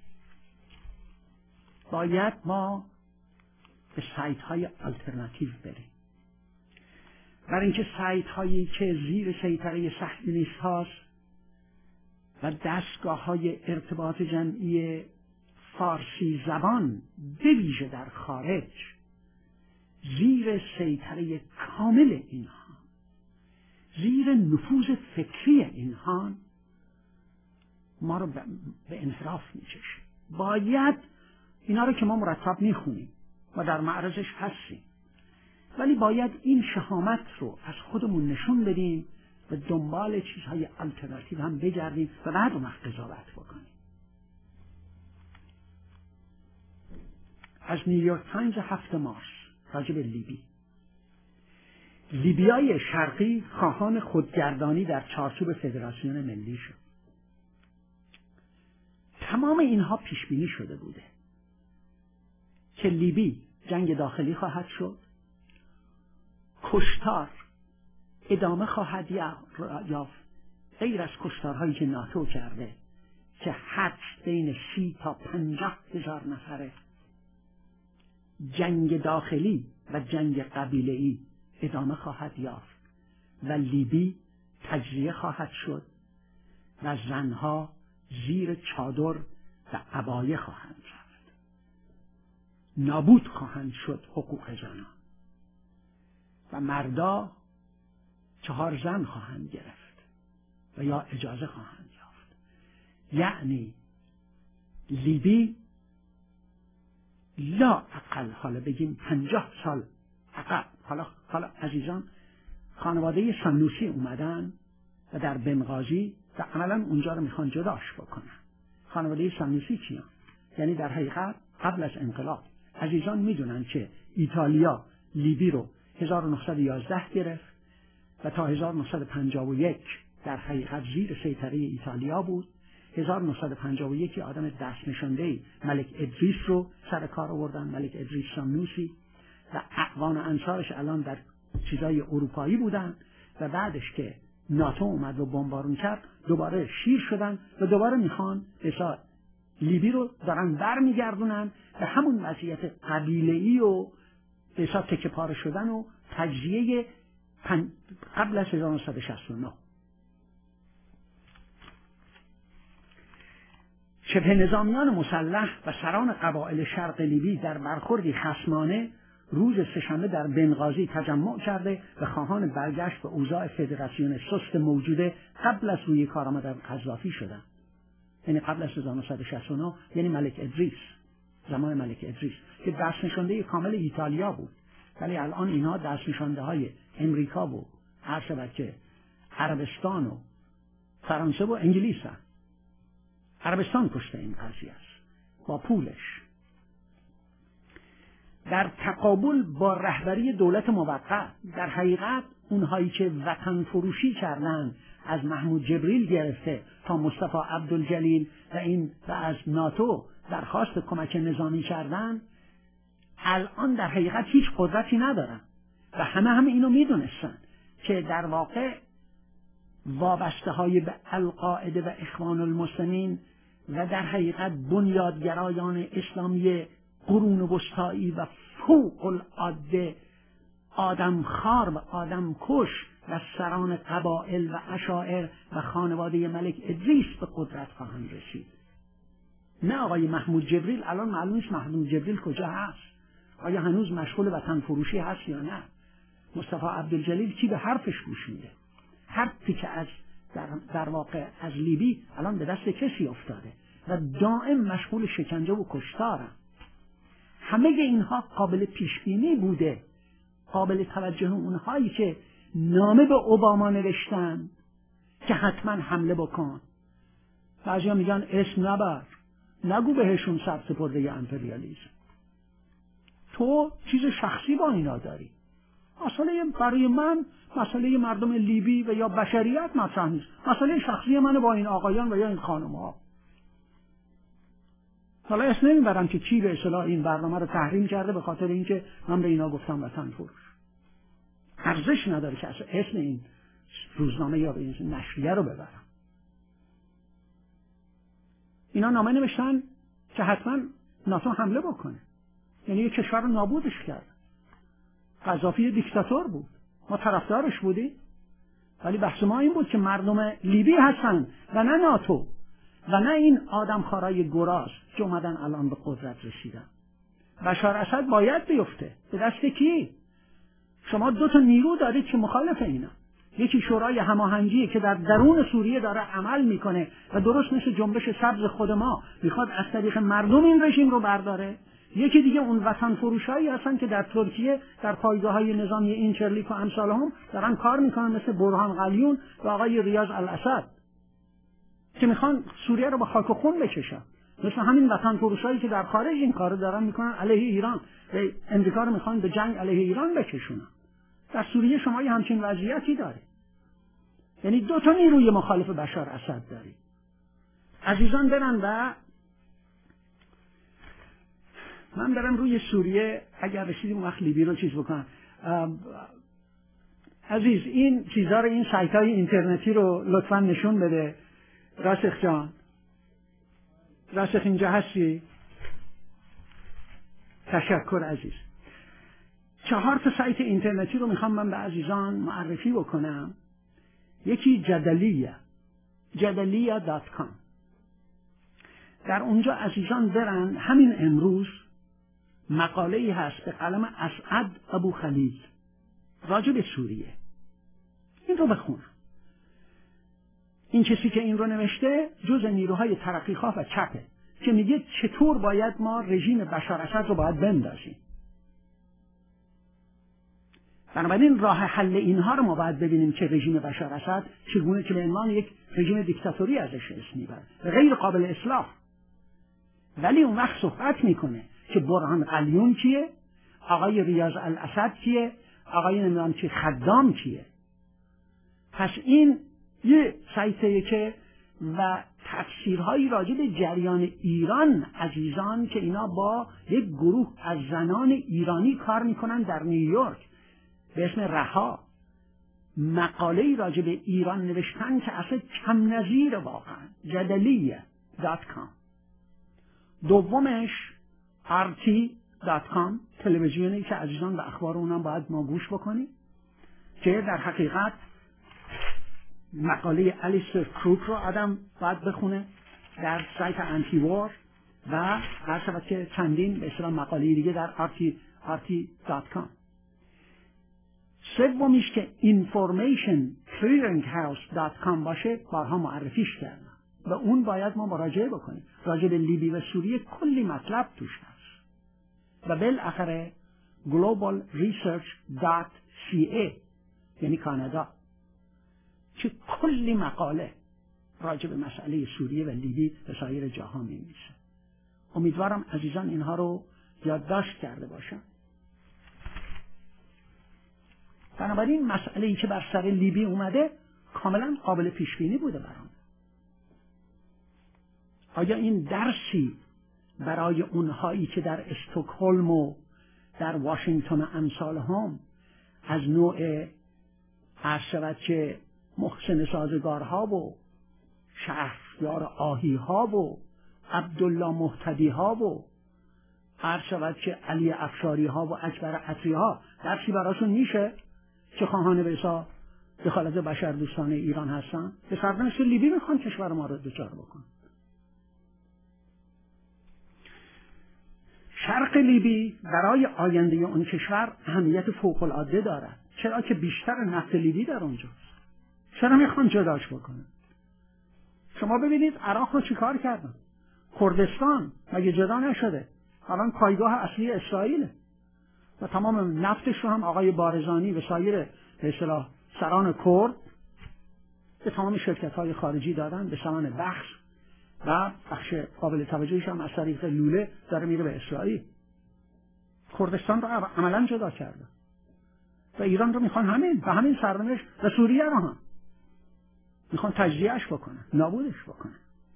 [SPEAKER 1] باید ما به سایت های آلترناتیو بریم، برای اینکه سایت هایی که زیر سیطره صهیونیست هاست و دستگاه های ارتباط جمعی فارسی زبان به ویژه در خارج زیر سیطره کامل اینها، زیر نفوذ فکری اینها ما رو به انحراف میکشه. باید اینا رو که ما مرتب میخونیم و در معرضش هستیم، ولی باید این شهامت رو از خودمون نشون بدیم و دنبال چیزهای آلترناتیو هم بگردیم و بعد اون وقت قضاوت بکنیم. از نیویورک تایمز 7 مارس راجع به لیبی. لیبیای شرقی خواهان خودگردانی در چارچوب فدراسیون ملی شد. تمام اینها پیش بینی شده بوده که لیبی جنگ داخلی خواهد شد، کشتار ادامه خواهد یافت، غیر از کشتارهایی که ناتو کرده که حدس بین 30 تا 50,000 نفره. جنگ داخلی و جنگ قبیله‌ای ادامه خواهد یافت و لیبی تجزیه خواهد شد و زنها زیر چادر و عبایه خواهند رفت. نابود خواهند شد حقوق زنان و مردا 4 زن خواهند گرفت و یا اجازه خواهند یافت. یعنی لیبی لا اقل، حالا بگیم 50 سال عقب. حالا عزیزان، خانواده سنوسی اومدن و در بنغازی و عملا اونجا رو میخوان جداش بکنن. خانواده سنوسی کیان؟ یعنی در حقیقت قبل از انقلاب عزیزان میدونن که ایتالیا لیبی رو 1911 گرفت و تا 1951 در حقیقت زیر سیطره ایتالیا بود. 1951 آدم دست نشانده ملک ادریس رو سر کار آوردن، ملک ادریس سنوسی، و اعوان و انصارش الان در چیزای اروپایی بودن و بعدش که ناتو اومد و بمبارون کرد دوباره شیر شدن و دوباره میخوان اصلا لیبی رو دارن برمیگردونن به همون وضعیت قبیله‌ای و اصلا تکه پاره شدن و تجزیه قبل از 1969. شبه نظامیان مسلح و سران قبایل شرق لیبی در برخوردی خصمانه روز سه‌شنبه در بنغازی تجمع کرده و خواهان برگشت به اوضاع فدراسیون سست موجوده قبل از روی کار آمدن قذافی شدند. یعنی قبل از 1969، یعنی ملک ادریس، زمان ملک ادریس که دست نشانده کامل ایتالیا بود، ولی الان اینها دست نشانده های امریکا و هر شود که عربستان و فرانسه و انگلیس هست. عربستان پشت این قضیه است با پولش. در تقابل با رهبری دولت موقت، در حقیقت اونهایی که وطن فروشی کردن از محمود جبریل گرفته تا مصطفی عبدالجلیل و از ناتو درخواست کمک نظامی کردن، الان در حقیقت هیچ قدرتی ندارن و همه اینو میدونستن که در واقع وابسته های به القاعده و اخوان المسلمین و در حقیقت بنیادگرایان اسلامی قرون وسطایی و فوق العاده آدمخوار و آدمکش و سران قبائل و عشائر و خانواده ملک ادریس به قدرت خواهند رسید. نه آقای محمود جبریل. الان معلوم نیست محمود جبریل کجا هست، آیا هنوز مشغول وطن فروشی هست یا نه. مصطفی عبدالجلیل کی به حرفش گوش میده؟ حرفی که از در واقع از لیبی الان به دست کسی افتاده و دائم مشغول شکنجه و کشتارن. همه اینها قابل پیش بینی بوده، قابل توجه اونهایی که نامه به اوباما نوشتن که حتما حمله بکن. بعضیا میگن اسم نبر، نگو بهشون سرسپرده امپریالیسم. تو چیز شخصی با اینا داری. مسئله برای من مسئله مردم لیبی و یا بشریت مطرح نیست، مسئله شخصی من با این آقایان و یا این خانم ها. حالا اسم نمیبرم که کی به اصطلاح این برنامه رو تحریم کرده به خاطر اینکه من به اینا گفتم وطن فروش. ارزش نداره که اصلا اسم این روزنامه یا این نشریه رو ببرم. اینا نامه نوشتن که حتما ناتو حمله بکنه، یعنی یک کشور رو نابودش کرد. قذافی دیکتاتور بود، ما طرفدارش بودیم، ولی بحث ما این بود که مردم لیبی هستن و نه ناتو و نه این آدمخوارای گراز که اومدن الان به قدرت رسیدن. بشار اسد باید بیفته. به دست کی؟ شما 2 نیرو دارید که مخالف اینا. یکی شورای هماهنگی که در درون سوریه داره عمل میکنه و درست مثل جنبش سبز خود ما میخواد از طریق مردم این رژیم رو برداره. یکی دیگه اون وطن فروشایی هستن که در ترکیه در پایگاه‌های نظامی اینچرلیک و امثال هم دارن کار میکنن، مثل برهان قلیون و آقای ریاض الاسد که میخوان سوریه رو با خاک و خون بکشن. مثل همین وطن فروشایی که در خارج این کارو دارن میکنن علیه ایران و امریکا رو میخوان به جنگ علیه ایران بکشونن. در سوریه شما یه همچین وضعیتی داره. یعنی دو تا نیروی مخالف بشار اسد داری. عزیزان برن و من برم روی سوریه اگر رسیدیم وقت لیبی رو چیز بکنم. عزیز این چیزا رو، این سایت‌های اینترنتی رو لطفاً نشون بده. راسخ جان، راسخ اینجا هستی؟ تشکر عزیز. 4 تا سایت اینترنتی رو میخوام من به عزیزان معرفی بکنم. یکی جدلیه.com. در اونجا عزیزان برن، همین امروز مقاله‌ای هست به قلم اسعد ابو خلیل راجع به سوریه. این رو بخونم. این کسی که این رو نوشته جز نیروهای ترقیخواه و چپه که میگه چطور باید ما رژیم بشار اسد رو باید بندازیم. بنابراین راه حل اینها رو ما باید ببینیم که رژیم بشار اسد چگونه که به عنوان یک رژیم دیکتاتوری ازش اسم میبره، غیر قابل اصلاح. ولی اون وقت صحبت میکنه که برهان قلیون کیه، آقای ریاض الاسد کیه، آقای نمیدونم چی خدام کیه. پس این یه سایتیه که و تفسیرهایی راجع به جریان ایران عزیزان که اینا با یک گروه از زنان ایرانی کار میکنن در نیویورک به اسم رها، مقاله‌ای راجع به ایران نوشتن که اصلا کم نظیر واقعا. جدلیه.com. دومش RT.com، تلویزیونی که عزیزان به اخبار اونم باید ما گوش بکنیم، که در حقیقت مقاله الیستر کروک رو آدم باید بخونه در سایت انتی وار و هر شود که چندین به اصطلاح مقاله دیگه در RT.com. سومیش که informationclearinghouse.com باشه، بارها معرفیش کردم و اون باید ما مراجعه بکنیم. راجع به لیبی و سوریه کلی مطلب توش هست. و بالاخره globalresearch.ca یعنی کانادا که کلی مقاله راجع به مسئله سوریه و لیبی به سایر جاها می‌نویسه. امیدوارم عزیزان اینها رو یادداشت کرده باشن. بنابراین مسئله‌ای که بر سر لیبی اومده کاملا قابل پیش بینی بوده برام. آیا این درسی برای اونهایی که در استکهلم و در واشنگتن و امثال هم از نوع عرشبت که محسن سازگارها و شهریار آهیها و عبدالله محتدیها و عرشبت که علی افشاریها و اکبر عطریها درسی براشون میشه که خواهان به حساب دخالت بشر دوستانه ایران هستن؟ به سرنوشت لیبی میخوان کشور ما رو دوچار بکن. شرق لیبی برای آینده اون کشور اهمیت فوق العاده دارد، چرا که بیشتر نفت لیبی در اونجاست. چرا میخوان جداش بکنن؟ شما ببینید عراق رو چیکار کردن؟ کردستان مگه جدا نشده؟ الان پایگاه اصلی اسرائیل و تمام نفتش رو هم آقای بارزانی و سایر به اصطلاح سران کرد به تمام شرکت‌های خارجی دادن به ثمن بخش و بخش قابل توجهش هم از طریق لوله داره میره به اسرائیل. کردستان رو عملا جدا کرده و ایران رو میخوان همین سرنوشت و سوریه رو هم میخوان تجزیه‌اش بکنن، نابودش بکنن.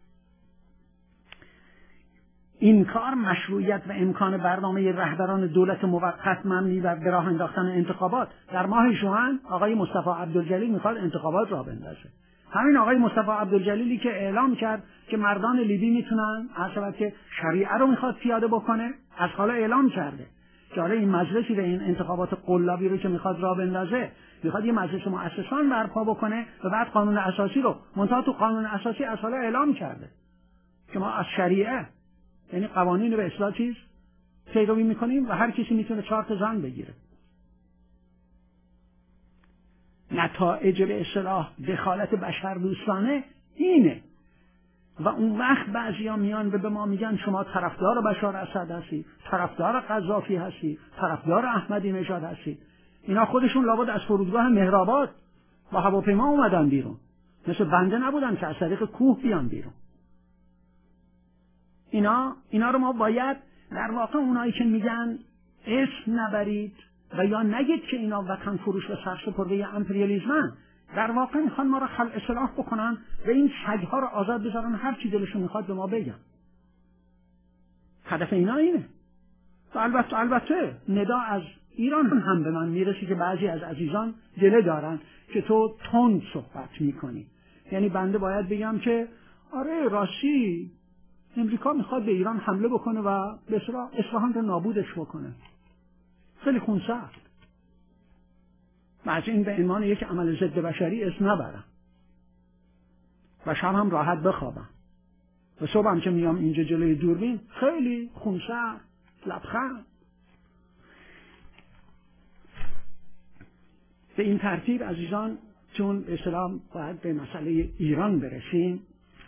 [SPEAKER 1] این کار مشروعیت و امکان برنامه رهبران دولت موقت مبنی بر به راه انداختن انتخابات. در ماه ژوئن آقای مصطفی عبدالجلیل میخواد انتخابات را بندازه. همین آقای مصطفی عبدالجلیلی که اعلام کرد که مردان لیبی میتونن عرض که شریعه رو میخواد پیاده بکنه، از حالا اعلام کرده که حالا این مجلسی و این انتخابات قلابی رو که میخواد را بندازه، میخواد یه مجلس مؤسسان برپا بکنه و بعد قانون اساسی رو منتها تو قانون اساسی از حالا اعلام کرده که ما از شریعه یعنی قوانین به اصلاح چیز پیروی میکنیم و هر کسی میتونه 4 تا زن بگیره. نتایج به اصلاح دخالت بشر دوستانه اینه و اون وقت بعضیا میان به ما میگن شما طرفدار بشار اسد هستید، طرفدار قذافی هستید، طرفدار احمدی نژاد هستید. اینا خودشون لابد از فرودگاه مهرآباد با هواپیما اومدن بیرون، مثل بنده نبودن که از طریق کوه بیان بیرون. اینا رو ما باید در واقع اونایی که میگن اسم نبرید و یا نگید که اینا وطن فروش و سرسپرده امپریالیسمن، در واقع میخوان ما رو اصلاح بکنن و این سگ‌ها رو آزاد بذارن هر چی دلشون میخواد به ما بگن. هدف اینا اینه. و البته ندا از ایران هم به من میرسی که بعضی از عزیزان دله دارن که تو تند صحبت میکنی. یعنی بنده باید بگم که آره راستی امریکا میخواد به ایران حمله بکنه و به اصفهان رو نابودش بکنه. خیلی خونسرد. من از این به عنوان یک عمل ضد بشری اسم نبرم و شب هم راحت بخوابم و صبح هم که میام اینجا جلوی دوربین خیلی خونسرد لبخند. به این ترتیب عزیزان، چون اسلام باید به مسئله ایران برسیم،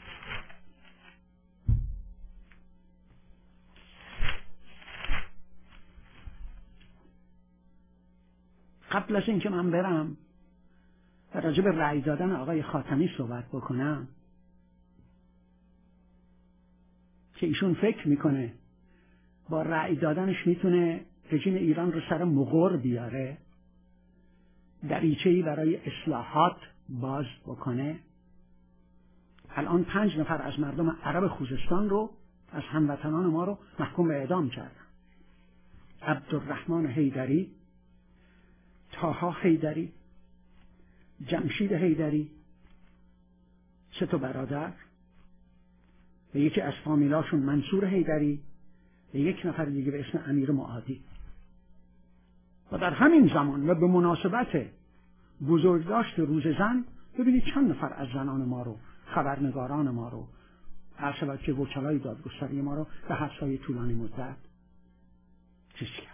[SPEAKER 1] قبل از اینکه من برم و راجع به رأی دادن آقای خاتمی صحبت بکنم که ایشون فکر میکنه با رأی دادنش میتونه رژیم ایران رو سر مغر بیاره، دریچه‌ای برای اصلاحات باز بکنه. الان 5 نفر از مردم عرب خوزستان رو، از هموطنان ما رو محکوم به اعدام کردن. عبدالرحمن حیدری، طاها حیدری، جمشید حیدری، 3 برادر و یکی از فامیلاشون منصور حیدری و 1 نفر دیگه به اسم امیر معادی. و در همین زمان و به مناسبت بزرگداشت روز زن، ببینید چند نفر از زنان ما رو، خبرنگاران ما رو، هر شود که وکلای دادگستری ما رو به حبس‌های طولانی مدت چیز کردن.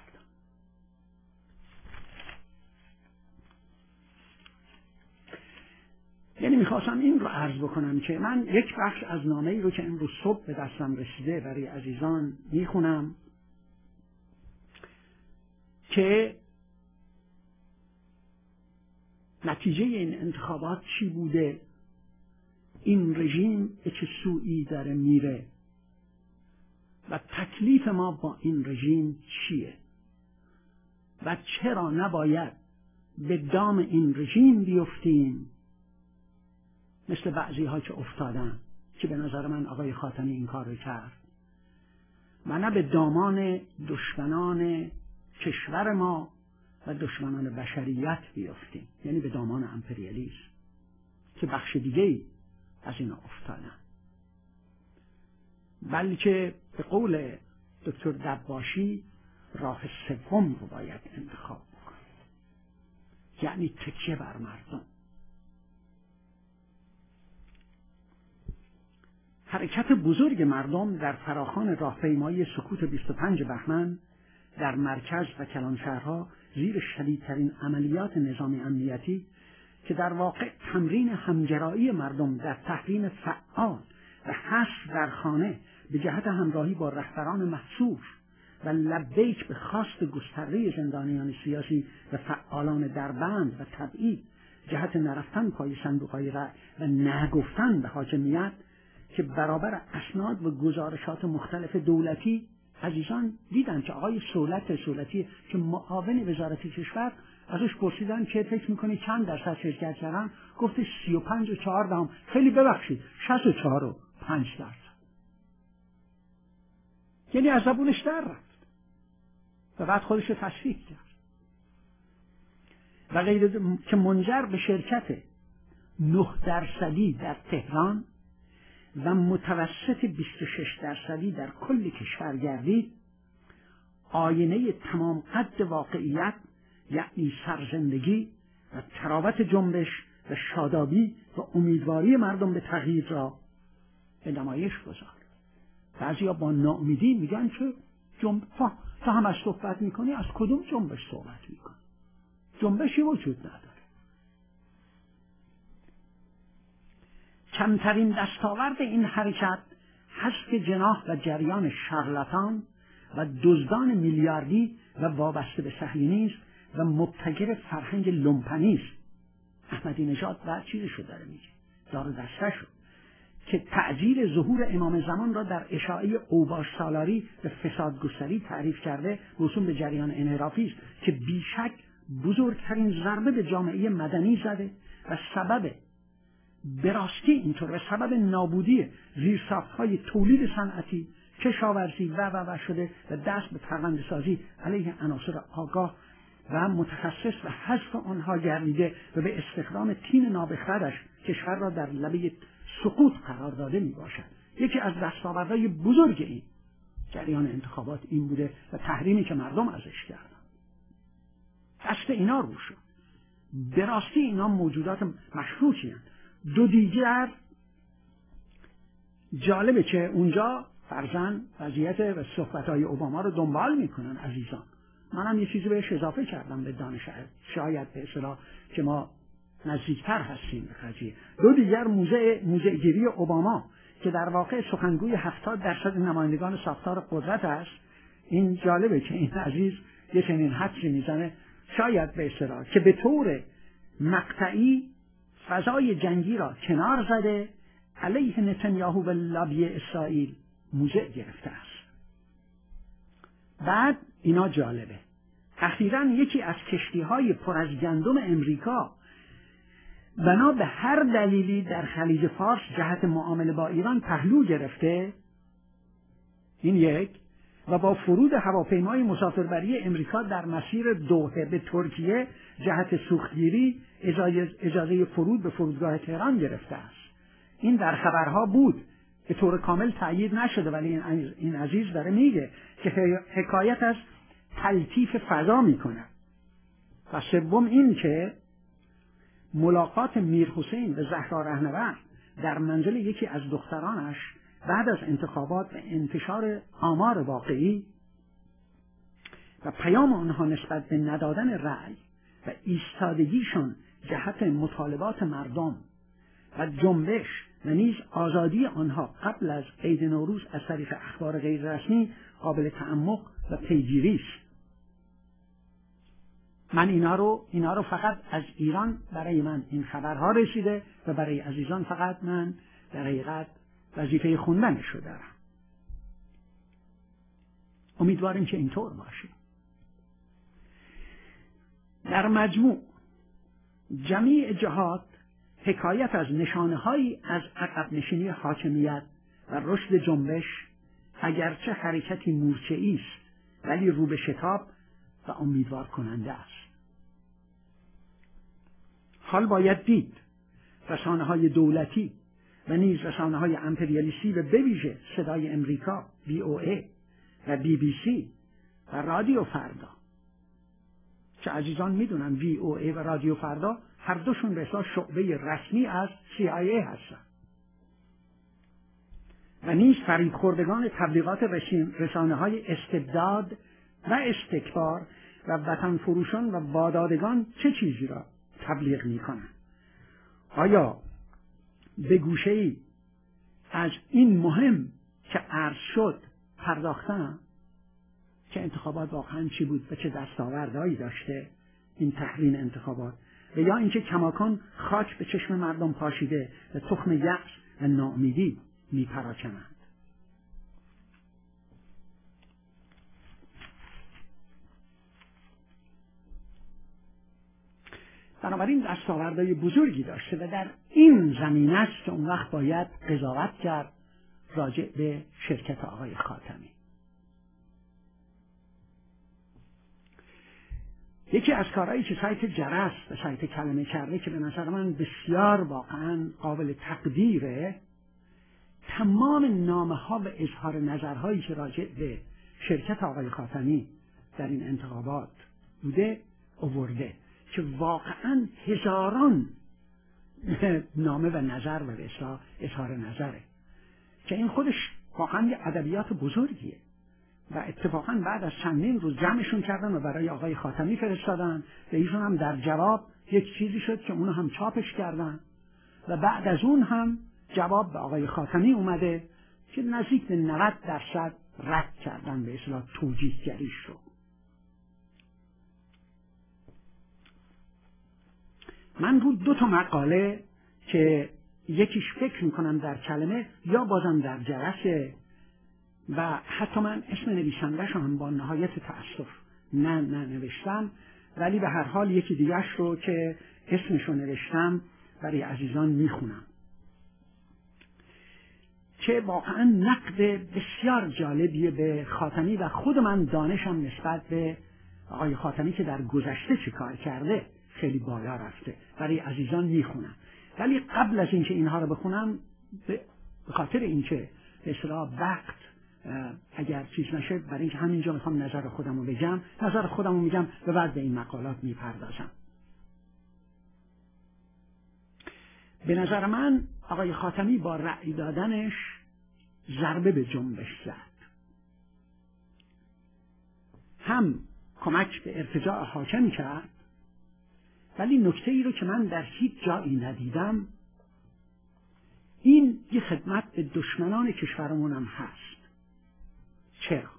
[SPEAKER 1] یعنی میخواستم این رو عرض بکنم که من یک بخش از نامه‌ای رو که امروز صبح به دستم رسیده برای عزیزان میخونم که نتیجه این انتخابات چی بوده، این رژیم به چه سویی داره میره و تکلیف ما با این رژیم چیه و چرا نباید به دام این رژیم بیفتیم مثل بعضی ها که افتادن، که به نظر من آقای خاتمی این کار رو کرد، و نه به دامان دشمنان کشور ما و دشمنان بشریت بیفتیم، یعنی به دامان امپریالیسم که بخش دیگه‌ای از اینا افتادن، بلکه به قول دکتر دباشی راه سوم رو باید انتخاب بکنیم، یعنی تکیه بر مردم. حرکت بزرگ مردم در فراخوان راهپیمایی سکوت 25 بهمن در مرکز و کلانشهرها زیر شدیدترین عملیات نظام امنیتی که در واقع تمرین همگرایی مردم در تحریم فعال و حبس در خانه به جهت همراهی با رهبران محصور و لبیک به خواست گسترده زندانیان سیاسی و فعالان دربند و تبعید جهت نرفتن پای صندوق‌های رأی و نگفتن به حاکمیت که برابر اسناد و گزارشات مختلف دولتی، عزیزان دیدن که آقای صولتی که معاون وزارت کشور، ازش پرسیدن که فکر میکنی چند درصد شرکت کردن؟ گفت 35.4، خیلی ببخشید 64.5%. یعنی از زبونش در رفت و بعد خودش رو تصفیه کرد و غیر که منجر به شرکت 9% در تهران و متوسط 26% در کل کشور گردید. آینه تمام قد واقعیت، یعنی سرزندگی و تراوت جنبش و شادابی و امیدواری مردم به تغییر را به نمایش گذارد. بعضیا با ناامیدی میگن که تا هم از صحبت میکنی از کدوم جنبش صحبت میکنی؟ جنبشی وجود نداره. کمترین دستاورد این حرکت حذف جناح و جریان شارلاتان و دزدان میلیاردی و وابسته به صهیونیسم و مبتکر فرهنگ لومپنی است. احمدی نژاد بعد چیزشو داره میگه، دار دسته شد که تعجیل ظهور امام زمان را در اشاعه اوباش سالاری به فسادگستری تعریف کرده، موسوم به جریان انحرافی است که بیشک بزرگترین ضربه به جامعه مدنی زده و سبب به راستی اینطور و سبب نابودی زیرساخت‌های تولید صنعتی، کشاورزی و شده و دست به پرونده سازی علیه عناصر آگاه و متخصص و حذف آنها گردیده و به استخدام تیم نابخردش کشور را در لبه سقوط قرار داده می باشد. یکی از دستاوردهای بزرگ این جریان انتخابات این بوده و تحریمی که مردم ازش کردن دست اینا رو شد. به راستی اینا موجودات مشروطی هستند. دو دیگر جالبه که اونجا فرضاً وضعیت و صحبت‌های اوباما رو دنبال میکنن عزیزان. منم یه چیزی بهش اضافه کردم به دانش شاید به اصطلاح که ما نزدیکتر هستیم به قضیه. دو دیگر موضع گیری اوباما که در واقع سخنگوی 70% نمایندگان ساختار قدرت است. این جالبه که این عزیز یه چنین حدسی میزنه شاید به اصطلاح که به طور مقطعی فضای جنگی را کنار زده علیه نتانیاهو و لابی اسرائیل موضع گرفته است. بعد اینا جالبه، اخیراً یکی از کشتی‌های پر از گندم امریکا بنا به هر دلیلی در خلیج فارس جهت معامله با ایران پهلو گرفته، این یک، و با فرود هواپیمای مسافربری امریکا در مسیر دوحه به ترکیه جهت سوختگیری اجازه فرود به فرودگاه تهران گرفته است. این در خبرها بود، به طور کامل تأیید نشده، ولی این عزیز داره میگه که حکایت از تلطیف فضا میکنه. و سوم این که ملاقات میرحسین و زهرا رهنورد در منزل یکی از دخترانش بعد از انتخابات و انتشار آمار واقعی و پیام آنها نسبت به ندادن رأی و ایستادگیشان جهت مطالبات مردم و جنبش و نیز آزادی آنها قبل از عید نوروز از طریق اخبار غیر رسمی قابل تعمق و پیگیری است. من اینا رو فقط از ایران برای من این خبرها رسیده و برای عزیزان فقط من در حقیقت وظیفه خوندنش رو دارم. امیدواریم که اینطور باشه. در مجموع جمیع جهات حکایت از نشانه‌هایی از عقب نشینی حاکمیت و رشد جنبش، اگرچه حرکتی مورچه‌ای است ولی رو به شتاب و امیدوار کننده است. حال باید دید رسانه‌های دولتی و نیز رسانه‌های امپریالیستی و به ویژه صدای امریکا VOA و BBC و رادیو فردا که عزیزان میدونن VOA و رادیو فردا هر دوشون به حساب شعبه رسمی از CIA هستن و نیز فریب‌خوردگان تبلیغات رسانه‌های استبداد و استکبار و وطن فروشان و وادادگان چه چیزی را تبلیغ میکنن. آیا به گوشه‌ای از این مهم که عرض شد پرداختن که انتخابات واقعا چی بود و چه دستاوردهایی داشته این تحریم انتخابات، و یا اینکه کماکان خاک به چشم مردم پاشیده و تخم یأس و ناامیدی میپراکنند؟ بنابراین دستاوردهای بزرگی داشته و در این زمینه است که اون وقت باید قضاوت کرد راجع به شرکت آقای خاتمی. یکی از کارهایی که سایت جرس و سایت کلمه کرده که به نظر من بسیار واقعا قابل تقدیره، تمام نامه‌ها و اظهار نظرهایی که راجع به شرکت آقای خاتمی در این انتخابات بوده آورده که واقعا هزاران نامه و نظر و اظهار نظره که این خودش واقعا یه ادبیات بزرگیه و اتفاقا بعد از چندین روز جمعشون کردن و برای آقای خاتمی فرستادن و ایشون هم در جواب یک چیزی شد که اونو هم چاپش کردن و بعد از اون هم جواب به آقای خاتمی اومده که نزدیک به 90% رد کردن به اصطلاح توجیه‌گریش رو. من رو 2 مقاله که یکیش فکر میکنم در کلمه یا بازم در جرسه و حتی من اسم نویسنده‌ش هم با نهایت تأسف ننوشتم، ولی به هر حال یکی دیگرش رو که اسمش رو نوشتم برای عزیزان میخونم که واقعا نقد بسیار جالبیه به خاتمی و خود من دانشم نسبت به آقای خاتمی که در گذشته چه کار کرده خیلی بالا رفته. برای عزیزان میخونم، ولی قبل از اینکه اینها رو بخونم به خاطر اینکه به اصطلاح وقت اگر چیز نشه، برای اینکه همینجا میخوام نظر خودم رو بگم، نظر خودم رو میگم و بعد به این مقالات میپردازم. به نظر من آقای خاتمی با رأی دادنش ضربه به جنبش زد، هم کمک به ارتجاع حاکم کرد، ولی نکته ای رو که من در هیچ جایی ندیدم، این یه خدمت به دشمنان کشورمون هم هست. چرا؟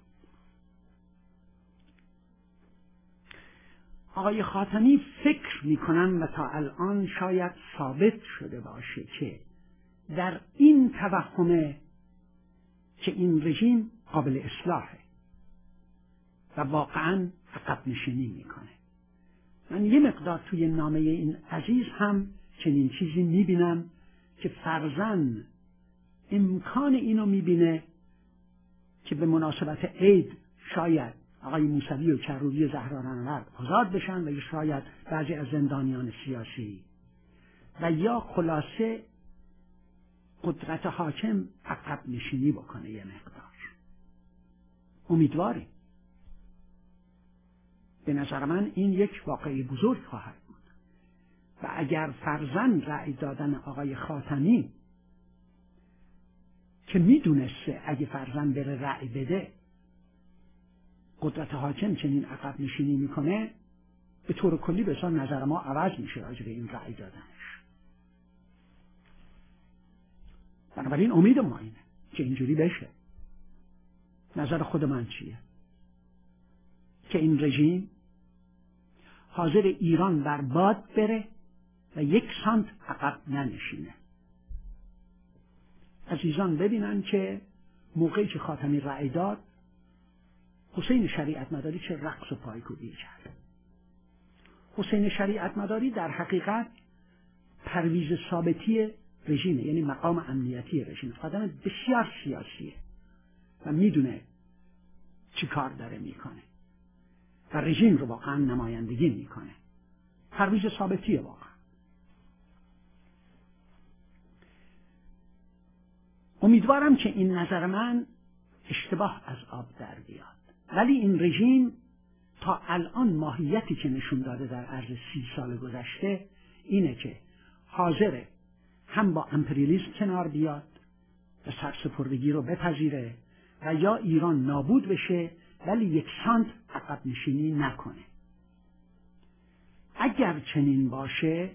[SPEAKER 1] آقای خاتمی فکر میکنم و تا الان شاید ثابت شده باشه که در این توهمه که این رژیم قابل اصلاحه و واقعا عقب نشینی میکنه. من یه مقدار توی نامه این عزیز هم چنین چیزی میبینم که فرزن امکان اینو میبینه که به مناسبت عید شاید آقای موسوی و کروبی زهرانورد آزاد بشن و شاید بعضی از زندانیان سیاسی، و یا خلاصه قدرت حاکم عقب نشینی بکنه یه مقدار. امیدواریم. به نظر من این یک واقعی بزرگ خواهد بود و اگر فرزن رأی دادن آقای خاتمی که میدونسته اگه فرزن بره رأی بده قدرت حاکم چنین عقب نشینی میکنه، به طور کلی به حساب نظر ما عوض میشه راجع به این رأی دادنش. بنابراین امید ما اینه که اینجوری بشه. نظر خود من چیه؟ که این رژیم حاضر ایران بر باد بره و یک سانت عقب ننشینه. عزیزان ببینن که موقعی که خاتمی رأی داد، حسین شریعت مداری چه رقص و پایکوبی کرد. حسین شریعت مداری در حقیقت پرویز ثابتی رژیمه، یعنی مقام امنیتی رژیم. آدم بسیار سیاسیه و میدونه چی کار داره میکنه و رژیم رو واقعا نمایندگی میکنه. پرویز ثابتیه واقعا. امیدوارم که این نظر من اشتباه از آب در بیاد، ولی این رژیم تا الان ماهیتی که نشون داده در عرض 30 سال گذشته اینه که حاضره هم با امپریالیسم کنار بیاد و سرسپردگی رو بپذیره و یا ایران نابود بشه ولی یک سانت عقب نشینی نکنه. اگر چنین باشه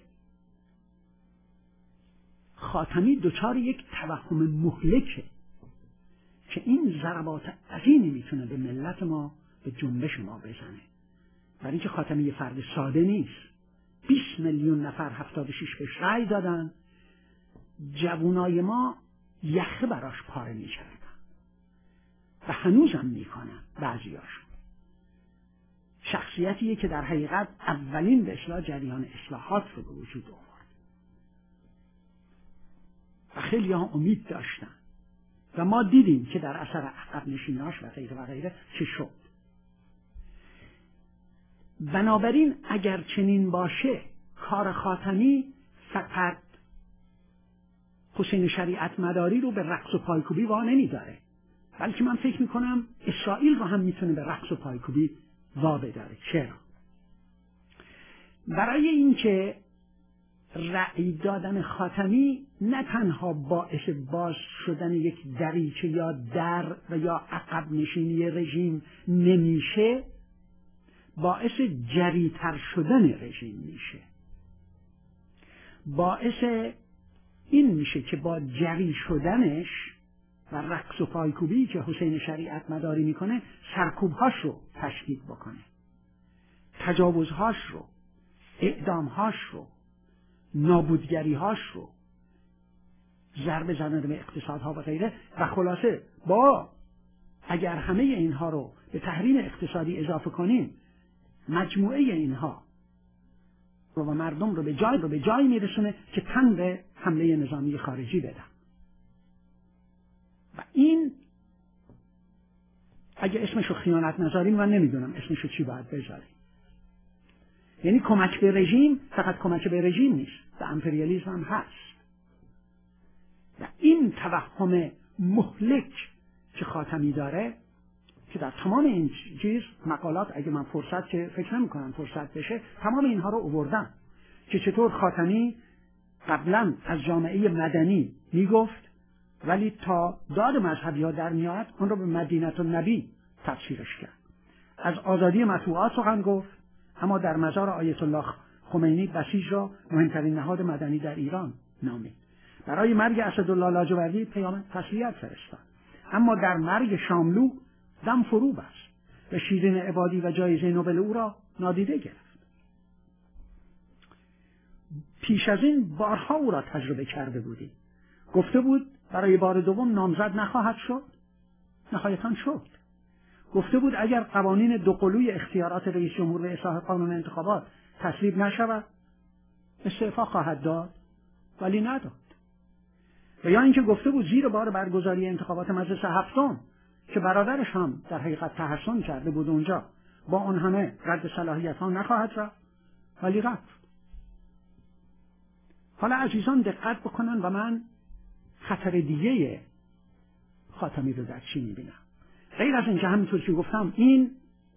[SPEAKER 1] خاتمی دچار یک توهم مهلکه که این ضربات عظیمی میتونه به ملت ما، به جنبش ما بزنه. برای اینکه خاتمی یه فرد ساده نیست. 20 میلیون نفر 76 بهش رأی دادن، جوانای ما یخه براش پاره میکردن و هنوزم میکنن بعضیاشون. شخصیتیه که در حقیقت اولین به اصلاح جریان اصلاحات رو به وجود آورد و خیلی ها امید داشتن و ما دیدیم که در اثر عقب نشینی‌هاش و غیره و غیره چه شد. بنابراین اگر چنین باشه کار خاتمی فقط حسین شریعت مداری رو به رقص و پایکوبی وا نمی‌داره، بلکه من فکر میکنم اسرائیل رو هم میتونه به رقص و پایکوبی وا بداره. چرا؟ برای اینکه رأی دادن خاتمی نه تنها باعث باز شدن یک دریچه یا در و یا عقب نشینی رژیم نمیشه، باعث جری‌تر شدن رژیم میشه. باعث این میشه که با جری شدنش و رقص و پایکوبی که حسین شریعت مداری میکنه سرکوبهاش رو تشدید بکنه، تجاوزهاش رو، اعدامهاش رو، نابودگریهاش رو ضربه زدن به اقتصادها و غیره. و خلاصه با اگر همه اینها رو به تحریم اقتصادی اضافه کنیم، مجموعه اینها رو و مردم رو به جای میرسونه که تن به حمله نظامی خارجی بدن. و این اگه اسمشو خیانت نذاریم، من نمیدونم اسمشو چی باید بذاریم. یعنی کمک به رژیم فقط کمک به رژیم نیست، به امپریالیسم هم هست. و این توهم مهلک که خاتمی داره، که در تمام این چیز مقالات، اگه من فرصت، که فکر نمی‌کنم فرصت بشه، تمام اینها رو آوردم که چطور خاتمی قبلا از جامعه مدنی میگفت، ولی تا داد مذهبی ها در میاد اون رو به مدینه النبی تفسیرش کرد. از آزادی مطبوعات سخن گفت، اما در مزار آیت الله خمینی بسیج را مهمترین نهاد مدنی در ایران نامید. برای مرگ اسدالله لاجوردی پیام تسلیت فرستاد، اما در مرگ شاملو دم فرو بست و شیرین عبادی و جایزه نوبل او را نادیده گرفت. پیش از این بارها او را تجربه کرده بودی. گفته بود برای بار دوم نامزد نخواهد شد، نهایتاً شد. گفته بود اگر قوانین دوقلوی اختیارات رئیس جمهور به اصلاح قانون انتخابات تصویب نشود استعفا خواهد داد، ولی نداد. و یا اینکه گفته بود زیر بار برگزاری انتخابات مجلس هفتم که برادرش هم در حقیقت تحسن کرده بود اونجا، با اون همه رد صلاحیت ها نخواهد رفت، ولی رفت. حالا عزیزان دقت بکنن و من خطر دیگه خاتمی رو در چی میبینم. غیر از اینکه همینطور که گفتم این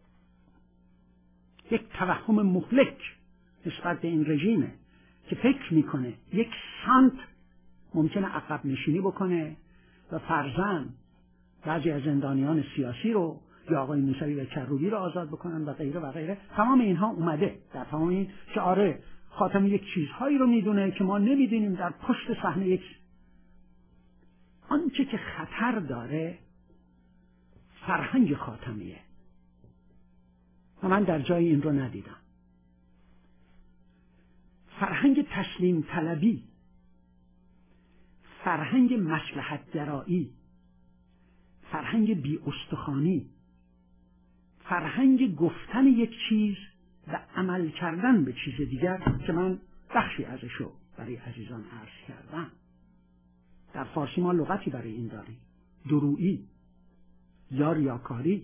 [SPEAKER 1] یک توهم مهلک نسبت به این رژیمه که فکر میکنه یک سانت ممکنه عقب نشینی بکنه و فرضاً بعضی از زندانیان سیاسی رو یا آقای موسوی و کروبی رو آزاد بکنن و غیره و غیره. تمام اینها اومده در تمام این که آره خاتمی یک چیزهایی رو میدونه که ما نمیدونیم، در پشت صحنه یک آنچه که خطر داره فرهنگ خاتمیه و من در جای این رو ندیدم. فرهنگ تسلیم طلبی، فرهنگ مصلحت گرایی، فرهنگ بی استخوانی، فرهنگ گفتن یک چیز و عمل کردن به چیز دیگر که من بخشی ازشو برای عزیزان عرض کردم. در فارسی ما لغتی برای این داریم، درویی یا ریاکاری.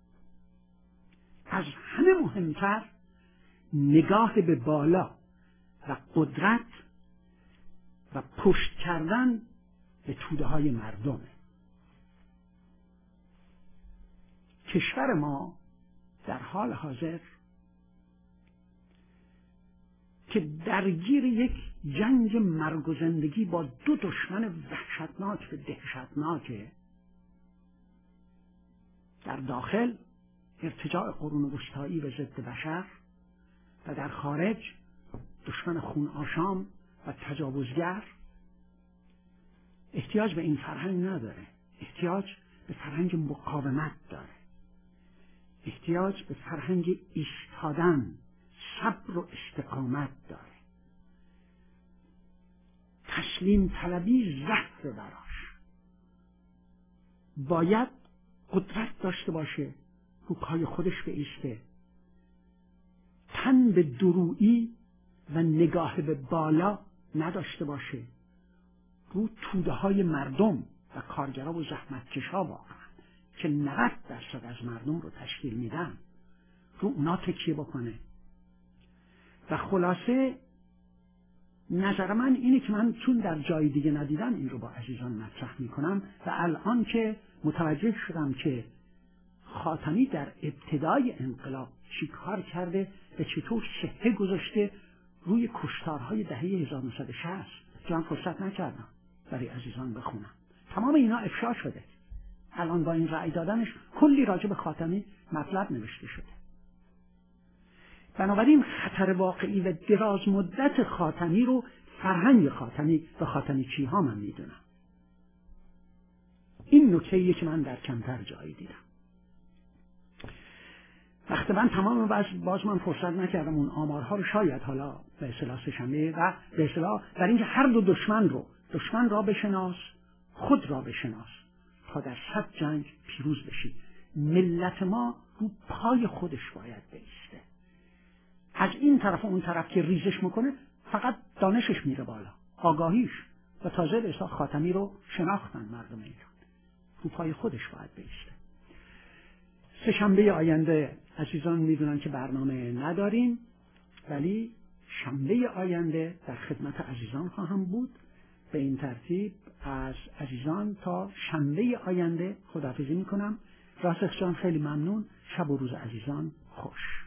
[SPEAKER 1] از همه مهمتر نگاه به بالا و قدرت و پشت کردن به توده های مردمه. کشور ما در حال حاضر که درگیر یک جنگ مرگ و زندگی با دو دشمن وحشتناک و دهشتناکه، در داخل ارتجاع قرون وسطایی به ضد بشر و در خارج دشمن خون آشام و تجاوزگر. احتیاج به این فرهنگ نداره، احتیاج به فرهنگ مقاومت داره، احتیاج به فرهنگ ایستادن، صبر و استقامت داره. تسلیم طلبی زهر براش. باید قدرت داشته باشه رو پای خودش بایسته، تن به درویی و نگاه به بالا نداشته باشه، رو توده های مردم و کارگرها و زحمتکشا واقعا که 90% از مردم رو تشکیل میدن، رو اونا تکیه بکنه. و خلاصه نظر من اینه که من چون در جای دیگه ندیدم این رو با عزیزان مطرح میکنم و الان که متوجه شدم که خاتمی در ابتدای انقلاب چی کار کرده و چطور صحه گذاشته روی کشتارهای دهه 1960 که من فرصت نکردم برای عزیزان بخونم. تمام اینا افشا شده. الان با این رأی دادنش کلی راجع به خاتمی مطلب نوشته شده. بنابراین خطر واقعی و دراز مدت خاتمی رو فرهنگ خاتمی و خاتمی چی ها من میدونم. این نکته‌ایه که من در کمتر جایی دیدم. وقتی من تمام باز من فرصت نکردم اون آمارها رو شاید حالا به اصطلاح سه‌شنبه و به اصطلاح در اینکه هر دو دشمن رو دشمن را بشناس، خود را بشناس تا در 100 جنگ پیروز بشی. ملت ما رو پای خودش باید بایسته. از این طرف و اون طرف که ریزش میکنه فقط دانشش میره بالا، آگاهیش، و تازه به حساب خاتمی رو شناختن مردم ایران. رو پای خودش باید بایسته. سه‌شنبه آینده عزیزان میدونن که برنامه نداریم، ولی شنبه آینده در خدمت عزیزان خواهم بود. به این ترتیب از عزیزان تا شنبه آینده خداحافظی میکنم. راسخ جان خیلی ممنون. شب و روز عزیزان خوش.